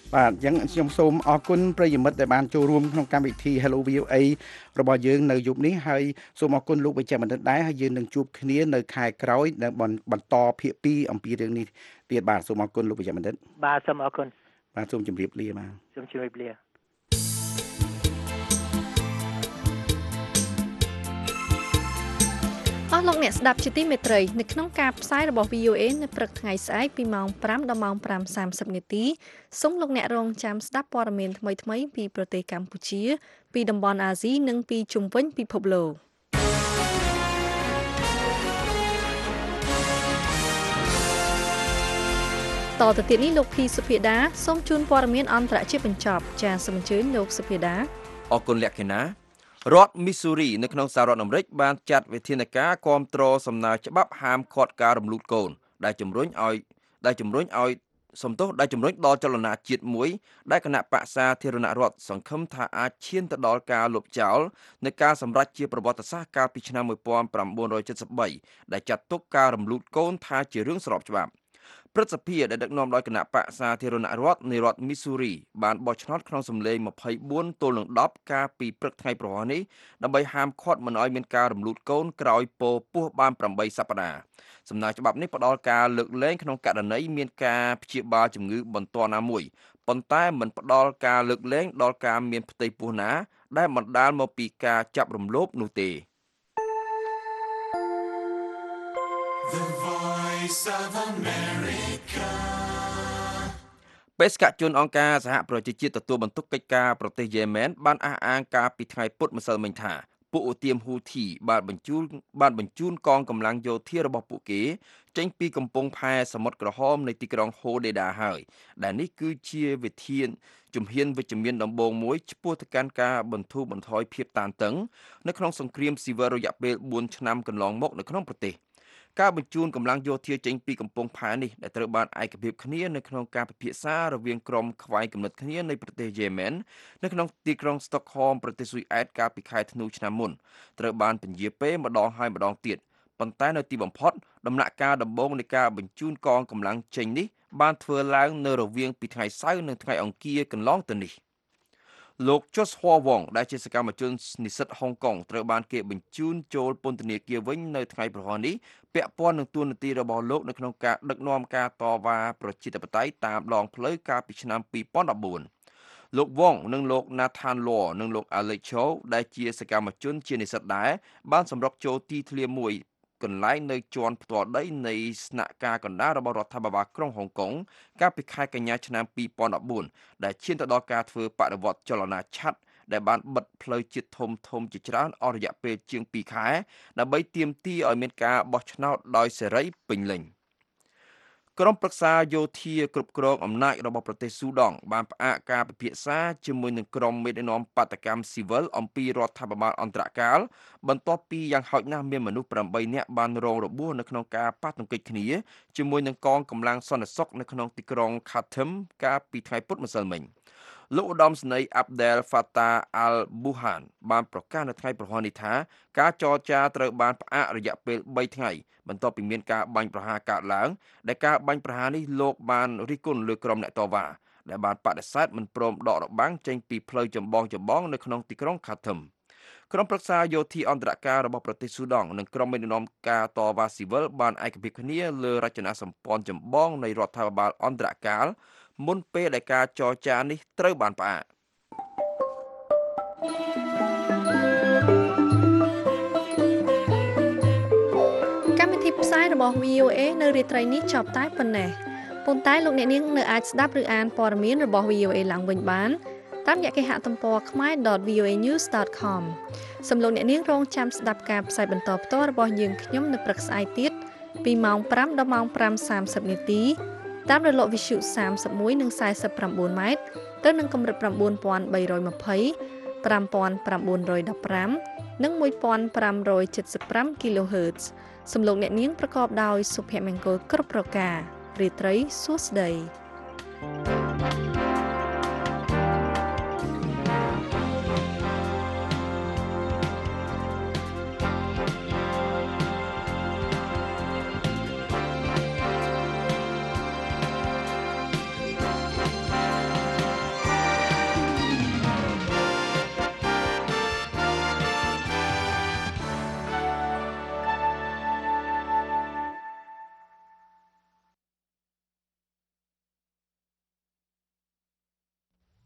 បាទអញ្ចឹងខ្ញុំសូមអរគុណប្រិយមិត្តដែលបានចូលរួមក្នុងកម្មវិធី Hello VOA របស់យើងនៅយប់នេះហើយសូមអរគុណលោកវិជ្ជបណ្ឌិតដែរហើយយើងនឹងជួបគ្នានៅខែក្រោយនៅបន្តភាគ2អំពីរឿងនេះទៀតបាទសូមអរគុណលោកវិជ្ជបណ្ឌិតបាទសូមអរគុណបាទសូមជម្រាបលាបាទសូមជម្រាបលាអស់លោកអ្នកស្ដាប់ជាទីមេត្រីនៅក្នុងការផ្សាយរបស់ VOA នៅព្រឹកថ្ងៃស្អែកពីម៉ោង 5 ដល់ម៉ោង 5:30 នាទីសូមលោកអ្នករងចាំស្ដាប់ព័ត៌មានថ្មីៗពីប្រទេសកម្ពុជាពីតំបន់អាស៊ីនិងពីជុំវិញពិភពលោកតទៅទៀតនេះលោកភីសុភាដាសូមជូនព័ត៌មានអន្តរជាតិបញ្ចប់ចាសសូមអញ្ជើញលោកសុភាដាអរគុណលក្ខិណារដ្ឋ Missouri នៅក្នុងសហរដ្ឋអាមេរិកបានចាត់វិធានការគាំទ្រសំណើច្បាប់ហាមឃាត់ការរំលូតកូនដែលជំរុញដល់ចលនាជាតិមួយដែលគណៈបក្សសាធារណរដ្ឋសង្ឃឹមថាអាចឈានទៅដល់ការលុបចោលនៃការសម្រេចជាប្រវត្តិសាស្ត្រកាលពីឆ្នាំ1973ដែលចាត់ទុកការរំលូតកូនថាជារឿងស្របច្បាប់ព្រឹទ្ធសភាដែលដឹកនាំដោយគណៈបក្សសាធារណរដ្ឋនៃរដ្ឋ Missouri បានបោះឆ្នោតក្នុងសម្លេង24ទល់នឹង10កាលពីព្រឹកថ្ងៃប្រហ័សនេះដើម្បីហាមឃាត់មិនឲ្យមានការរំលូតកូនក្រោយពោះបាន8សប្តាហ៍សំណើច្បាប់នេះផ្ដល់ការលើកលែងក្នុងករណីមានការព្យាបាលជំងឺបន្ទាន់ណាមួយប៉ុន្តែមិនផ្ដល់ការលើកលែងដល់ការមានផ្ទៃពោះណាដែលបណ្ដាលមកពីការចាប់រំលោភនោះទេបេសកជនអង្គការសហប្រជាជាតិទទួលបន្ទុកកិច្ចការប្រទេសយេម៉ែនបានអះអាងការពីថ្ងៃពុធម្សិលមិញថាពួកឧទាមហ៊ូធីបានបញ្ជូនកងកម្លាំងយោធារបស់ពួកគេចេញពីកំពង់ផែសមុទ្រក្រហមនៃទីក្រុងហូដេដាហើយដែលនេះគឺជាជំហានវិជ្ជមានដំបូងមួយឆ្ពោះទៅកាន់ការបន្ធូរបន្ថយភាពតានតឹងនៅក្នុងសង្គ្រាមស៊ីវិលរយៈពេល4ឆ្នាំកន្លងមកនៅក្នុងប្រទេសការបញ្ជូនកម្លាំងយោធាចេញពីកំពង់ផែនេះដែលត្រូវបានឯកភាពគ្នានៅក្នុងការពិភាក្សារវាងក្រុមខ្វែងគំនិតគ្នានៃប្រទេសយេម៉ែននៅក្នុងទីក្រុងស្តុកហមប្រទេសស៊ុយអែតកាលពីខែធ្នូឆ្នាំមុនត្រូវបានពន្យាពេលម្ដងហើយម្ដងទៀតប៉ុន្តែនៅទីបំផុតដំណាក់កាលដំបូងនៃការបញ្ជូនកងកម្លាំងចេញនេះបានធ្វើឡើងនៅរវាងពីថ្ងៃសៅរ៍និងថ្ងៃអង្គារកន្លងទៅនេះលោក Joshua Wong ដែលជាសកម្មជននិស្សិតហុងកុងត្រូវបានគេបញ្ជូនចូលពន្ធនាគារវិញនៅថ្ងៃប្រហ័សនេះពាក់ព័ន្ធនឹងទួនាទីរបស់លោកនៅក្នុងការដឹកនាំការតវ៉ាប្រជាធិបតេយ្យតាមដងផ្លូវកាលពីឆ្នាំ2014លោក Wong និងលោក Nathan Law និងលោក Alex Cho ដែលជាសកម្មជនជានិស្សិតដែរបានសម្រុកចូលទីធ្លាមួយកន្លែងនៅជាន់ផ្ទាល់ដីនៃស្នាក់ការកណ្ដាលរបស់រដ្ឋាភិបាលក្រុងហុងកុងកាលពីខែកញ្ញាឆ្នាំ2014ដែលឈានទៅដល់ការធ្វើបដិវត្តចលនាឆាត់ដែលបានបិទផ្លូវជាតិធំជាច្រើនអស់រយៈពេលជាង2ខែដើម្បីទាមទារឲ្យមានការបោះឆ្នោតដោយសេរីពេញលេញក្រុមប្រឹក្សាយោធាគ្រប់គ្រងអំណាចរបស់ប្រទេសស៊ូដង់បានផ្អាកការពិភាក្សាជាមួយនឹងក្រុមមេដឹកនាំបាតកម្មស៊ីវិលអំពីរដ្ឋាភិបាលអន្តរកាលបន្ទាប់ពីយ៉ាងហោចណាស់មានមនុស្ស8នាក់បានរងរបួសនៅក្នុងការប៉ះទង្គិចគ្នាជាមួយនឹងកងកម្លាំងសន្តិសុខនៅក្នុងទីក្រុង Khartoum កាលពីថ្ងៃពុធម្សិលមិញលោកឧត្តមសេនីយ៍ Abdel Fattah al-Burhan បានប្រកាសនៅថ្ងៃប្រហ័សនេះថាការចរចាត្រូវបានផ្អាករយៈពេល3ថ្ងៃបន្ទាប់ពីមានការបាញ់ប្រហារកើតឡើងដែលការបាញ់ប្រហារនេះលោកបានរិះគន់លើក្រុមអ្នកតវ៉ាដែលបានបដិសេធមិនព្រមដករបាំងចេញពីផ្លូវចម្បងនៅក្នុងទីក្រុង Khartoum ក្រុមប្រឹក្សាយោធាអន្តរការរបស់ប្រទេសស៊ូដង់និងក្រុមមេដឹកនាំការតវ៉ាស៊ីវិលបានឯកភាពគ្នាលើរចនាសម្ព័ន្ធចម្បងនៃរដ្ឋាភិបាលអន្តរកាលមុនពេលដែលការចរចានេះត្រូវបានផ្អាកកម្មវិធីផ្សាយរបស់ VOA នៅរាត្រីនេះចប់តែប៉ុណ្ណេះប៉ុន្តែលោកអ្នកនាងនៅអាចស្ដាប់ឬអានព័ត៌មានរបស់ VOA ឡើងវិញបានតាមរយៈគេហទំព័រ khmer.voanews.com សូមលោកអ្នកនាងរងចាំស្ដាប់ការផ្សាយបន្តផ្ទាល់របស់យើងខ្ញុំនៅព្រឹកស្អែកទៀតពីម៉ោង 5 ដល់ម៉ោង 5:30 នាទីតាមរលកវិទ្យុ31និង49ម៉ែត្រទៅនឹងកម្រិត9320 5915និង1575 kHz សំឡេងអ្នកនាងប្រកបដោយសុភមង្គលគ្រប់ប្រការរាត្រីសួស្តី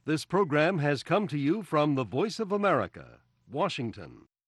This program has come to you from the Voice of America, Washington.